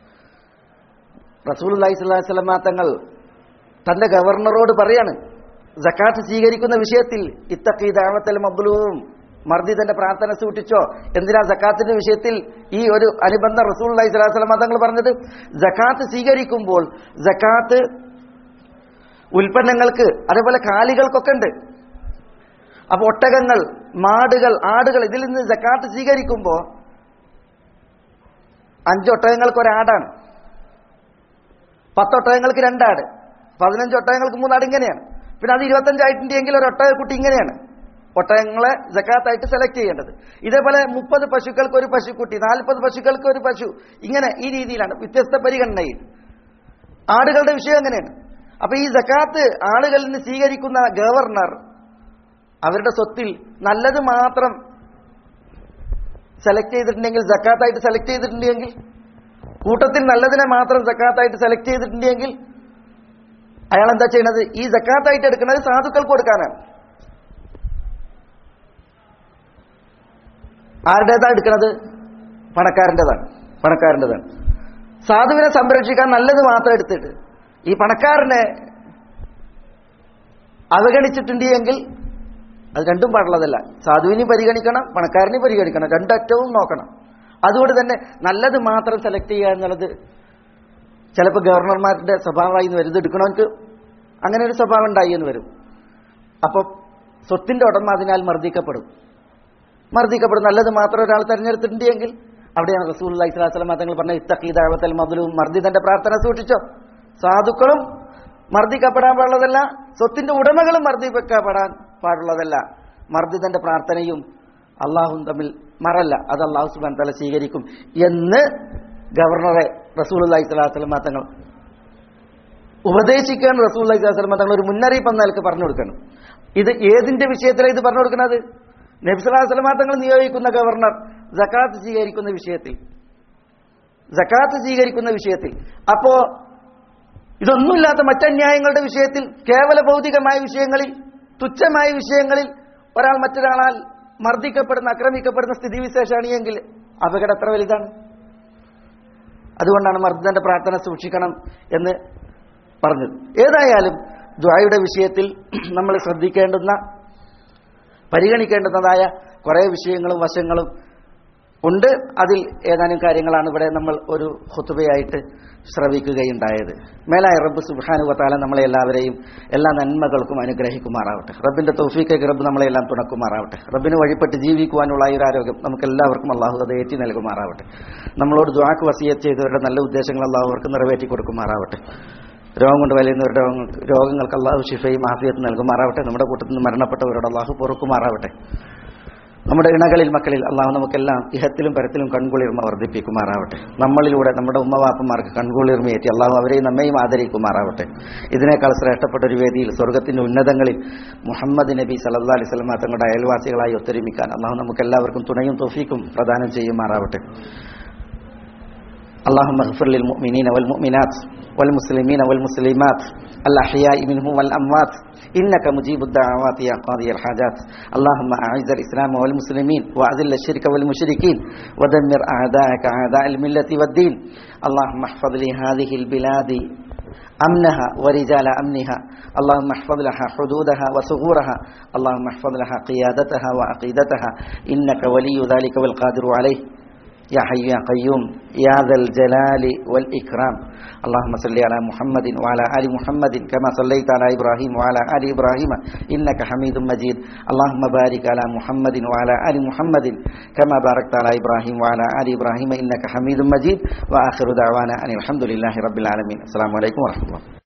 റസൂലുള്ളാഹി സ്വല്ലല്ലാഹു അലൈഹി വസല്ലം തങ്ങൾ തന്റെ ഗവർണറോട് പറയാണ്, സക്കാത്ത് സ്വീകരിക്കുന്ന വിഷയത്തിൽ ഇത്തഖീ ദഅവത്തൽ മദ്ലൂം, മർദ്ദിതന്റെ പ്രാർത്ഥന സൂക്ഷിച്ചോ. എന്തിനാ സക്കാത്തിന്റെ വിഷയത്തിൽ ഈ ഒരു അനുബന്ധം റസൂലുള്ളാഹി സ്വല്ലല്ലാഹു അലൈഹി വസല്ലം തങ്ങൾ പറഞ്ഞത്? സക്കാത്ത് സ്വീകരിക്കുമ്പോൾ സക്കാത്ത് ഉൽപ്പന്നങ്ങൾക്ക്, അതേപോലെ കാലികൾക്കൊക്കെ ഉണ്ട്. അപ്പൊ ഒട്ടകങ്ങൾ, മാടുകൾ, ആടുകൾ, ഇതിൽ നിന്ന് സക്കാത്ത് സ്വീകരിക്കുമ്പോൾ അഞ്ചൊട്ടകങ്ങൾക്ക് ഒരാടാണ്, പത്തൊട്ടകങ്ങൾക്ക് രണ്ടാട്, പതിനഞ്ച് ഒട്ടകങ്ങൾക്ക് മൂന്നാട്, ഇങ്ങനെയാണ്. പിന്നെ അത് ഇരുപത്തഞ്ചായിട്ടുണ്ടെങ്കിൽ ഒരു ഒട്ടകക്കുട്ടി, ഇങ്ങനെയാണ് ഒട്ടകങ്ങളെ സക്കാത്തായിട്ട് സെലക്ട് ചെയ്യേണ്ടത്. ഇതേപോലെ മുപ്പത് പശുക്കൾക്ക് ഒരു പശുക്കുട്ടി, നാൽപ്പത് പശുക്കൾക്ക് ഒരു പശു, ഇങ്ങനെ ഈ രീതിയിലാണ് വ്യത്യസ്ത പരിഗണനയിൽ. ആടുകളുടെ വിഷയം അങ്ങനെയാണ്. അപ്പൊ ഈ സക്കാത്ത് ആളുകളിൽ നിന്ന് സ്വീകരിക്കുന്ന ഗവർണർ അവരുടെ സ്വത്തിൽ നല്ലത് മാത്രം സെലക്ട് ചെയ്തിട്ടുണ്ടെങ്കിൽ, സക്കാത്തായിട്ട് സെലക്ട് ചെയ്തിട്ടുണ്ടെങ്കിൽ, കൂട്ടത്തിൽ നല്ലതിനെ മാത്രം സക്കാത്തായിട്ട് സെലക്ട് ചെയ്തിട്ടുണ്ടെങ്കിൽ അയാൾ എന്താ ചെയ്യണത്? ഈ സക്കാത്തായിട്ട് എടുക്കുന്നത് സാധുക്കൾക്ക് കൊടുക്കാനാണ്. ആരുടേതാണ് എടുക്കുന്നത്? പണക്കാരൻ്റെതാണ്. പണക്കാരൻ്റെതാണ്. സാധുവിനെ സംരക്ഷിക്കാൻ നല്ലത് മാത്രം എടുത്തിട്ട് ഈ പണക്കാരനെ അവഗണിച്ചിട്ടുണ്ട് എങ്കിൽ അത് രണ്ടും പാടുള്ളതല്ല. സാധുവിനെ പരിഗണിക്കണം, പണക്കാരനെ പരിഗണിക്കണം, രണ്ടറ്റവും നോക്കണം. അതുകൊണ്ട് തന്നെ നല്ലത് മാത്രം സെലക്ട് ചെയ്യുക എന്നുള്ളത് ചിലപ്പോൾ ഗവർണർമാരുടെ സ്വഭാവമായി എന്ന് വരും. ഇത് എടുക്കണമെങ്കിൽ അങ്ങനെ ഒരു സ്വഭാവം ഉണ്ടായി എന്ന് വരും. അപ്പോൾ സ്വത്തിന്റെ ഉടമ അതിനാൽ മർദ്ദിക്കപ്പെടും. മർദ്ദിക്കപ്പെടും. നല്ലത് മാത്രം ഒരാൾ തെരഞ്ഞെടുത്തിട്ടുണ്ടെങ്കിൽ അവിടെയാണ് റസൂലുള്ളാഹി സ്വല്ലല്ലാഹു അലൈഹി വസല്ലം തങ്ങൾ പറഞ്ഞ ഇത്തഖീ ദഅവത്തൽ മദ്ലൂം, മർദ്ദിതന്റെ പ്രാർത്ഥന സൂക്ഷിച്ചോ. സാധുക്കളും മർദ്ദിക്കപ്പെടാൻ പാടുള്ളതല്ല, സ്വത്തിന്റെ ഉടമകളും മർദ്ദിക്കപ്പെടാൻ പാടുള്ളതല്ല. മർദ്ദിതന്റെ പ്രാർത്ഥനയും അള്ളാഹും തമ്മിൽ മറല്ല, അത് അള്ളാഹു സുബ്ഹാനഹു വ തആല സ്വീകരിക്കും എന്ന് ഗവർണറെ റസൂലുള്ളാഹി സ്വല്ലല്ലാഹു അലൈഹി വസല്ലം തങ്ങൾ ഉപദേശിക്കാൻ റസൂലുള്ളാഹി സ്വല്ലല്ലാഹു അലൈഹി വസല്ലം തങ്ങൾ ഒരു മുന്നറിയിപ്പ് എന്ന നിലക്ക് പറഞ്ഞു കൊടുക്കണം. ഇത് ഏതിന്റെ വിഷയത്തിലാണ് ഇത് പറഞ്ഞു കൊടുക്കുന്നത്? നബി സല്ലല്ലാഹു അലൈഹി വസല്ലം തങ്ങൾ നിയോഗിക്കുന്ന ഗവർണർ സക്കാത്ത് സ്വീകരിക്കുന്ന വിഷയത്തിൽ. സക്കാത്ത് സ്വീകരിക്കുന്ന വിഷയത്തിൽ. അപ്പോ ഇതൊന്നുമില്ലാത്ത മറ്റന്യായങ്ങളുടെ വിഷയത്തിൽ, കേവല ഭൗതികമായ വിഷയങ്ങളിൽ, തുച്ഛമായ വിഷയങ്ങളിൽ ഒരാൾ മറ്റൊരാളാൽ മർദ്ദിക്കപ്പെടുന്ന, ആക്രമിക്കപ്പെടുന്ന സ്ഥിതിവിശേഷമാണ് എങ്കിൽ അപകടം എത്ര വലുതാണ്. അതുകൊണ്ടാണ് മർദ്ദന്റെ പ്രാർത്ഥന സൂക്ഷിക്കണം എന്ന് പറഞ്ഞത്. ഏതായാലും ദുആയുടെ വിഷയത്തിൽ നമ്മൾ ശ്രദ്ധിക്കേണ്ടുന്ന, പരിഗണിക്കേണ്ടുന്നതായ കുറേ വിഷയങ്ങളും വശങ്ങളും ഉണ്ട്. അതിൽ ഏതാനും കാര്യങ്ങളാണ് ഇവിടെ നമ്മൾ ഒരു ഖുതുബയായിട്ട് ശ്രവിക്കുകയുണ്ടായത്. മേലായ റബ്ബ് സുബ്ഹാനഹു വ തആല നമ്മളെ എല്ലാവരെയും എല്ലാ നന്മകൾക്കും അനുഗ്രഹിക്കുമാറാവട്ടെ. റബ്ബിന്റെ തൗഫീഖേക്ക് റബ്ബ് നമ്മളെല്ലാം തുണക്കുമാറാവട്ടെ. റബ്ബിന് വഴിപ്പെട്ട് ജീവിക്കുവാനുള്ള ഈ ഒരു ആരോഗ്യം നമുക്ക് എല്ലാവർക്കും അള്ളാഹു അത് ഏറ്റി നൽകുമാറാവട്ടെ. നമ്മളോട് ദുആക്ക് വസിയത്ത് ചെയ്തവരുടെ നല്ല ഉദ്ദേശങ്ങൾ അള്ളാഹു അവർക്ക് നിറവേറ്റി കൊടുക്കുമാറാവട്ടെ. രോഗം കൊണ്ട് വലയുന്നവരുടെ രോഗങ്ങൾക്ക് അള്ളാഹു ശിഫയും ആഫിയത്തും നൽകുമാറാവട്ടെ. നമ്മുടെ കൂട്ടത്തിൽ നിന്ന് മരണപ്പെട്ടവരോട് അള്ളാഹു പൊറുക്കുമാറാവട്ടെ. നമ്മുടെ ഇണകളിൽ മക്കളിൽ അള്ളാഹു നമുക്കെല്ലാം ഇഹത്തിലും പരത്തിലും കൺകുളിർമ വർദ്ധിപ്പിക്കുമാറാവട്ടെ. നമ്മളിലൂടെ നമ്മുടെ ഉമ്മവാപ്പന്മാർക്ക് കൺകുളിർമയേറ്റി അള്ളാഹു അവരെയും നമ്മയും ആദരിക്കുമാറാവട്ടെ. ഇതിനേക്കാൾ ശ്രേഷ്ഠപ്പെട്ട ഒരു വേദിയിൽ സ്വർഗത്തിന്റെ ഉന്നതങ്ങളിൽ മുഹമ്മദ് നബി സല്ലല്ലാഹു അലൈഹി വസല്ലം തങ്ങളുടെ അയൽവാസികളായി ഒത്തൊരുമിക്കാൻ അള്ളാഹു നമുക്കെല്ലാവർക്കും തുണയും തൗഫീഖും പ്രദാനം ചെയ്യുമാറാവട്ടെ. اللهم اغفر للمؤمنين والمؤمنات والمسلمين والمسلمات الأحياء منهم والأموات إنك مجيب الدعوات يا قاضي الحاجات. اللهم أعز الإسلام والمسلمين وأذل الشرك والمشركين ودمر أعداءك أعداء الملة والدين. اللهم احفظ لي هذه البلاد أمنها ورجال أمنها. اللهم احفظ لها حدودها وثغورها. اللهم احفظ لها قيادتها وعقيدتها إنك ولي ذلك والقادر عليه يا حي يا قيوم يا ذا الجلال والإكرام. اللهم صل على محمد وعلى آل محمد كما صليت على إبراهيم وعلى آل إبراهيم إنك حميد مجيد. اللهم بارك على محمد وعلى آل محمد كما باركت على إبراهيم وعلى آل إبراهيم إنك حميد مجيد. وآخر دعوانا أن الحمد لله رب العالمين. السلام عليكم ورحمة الله.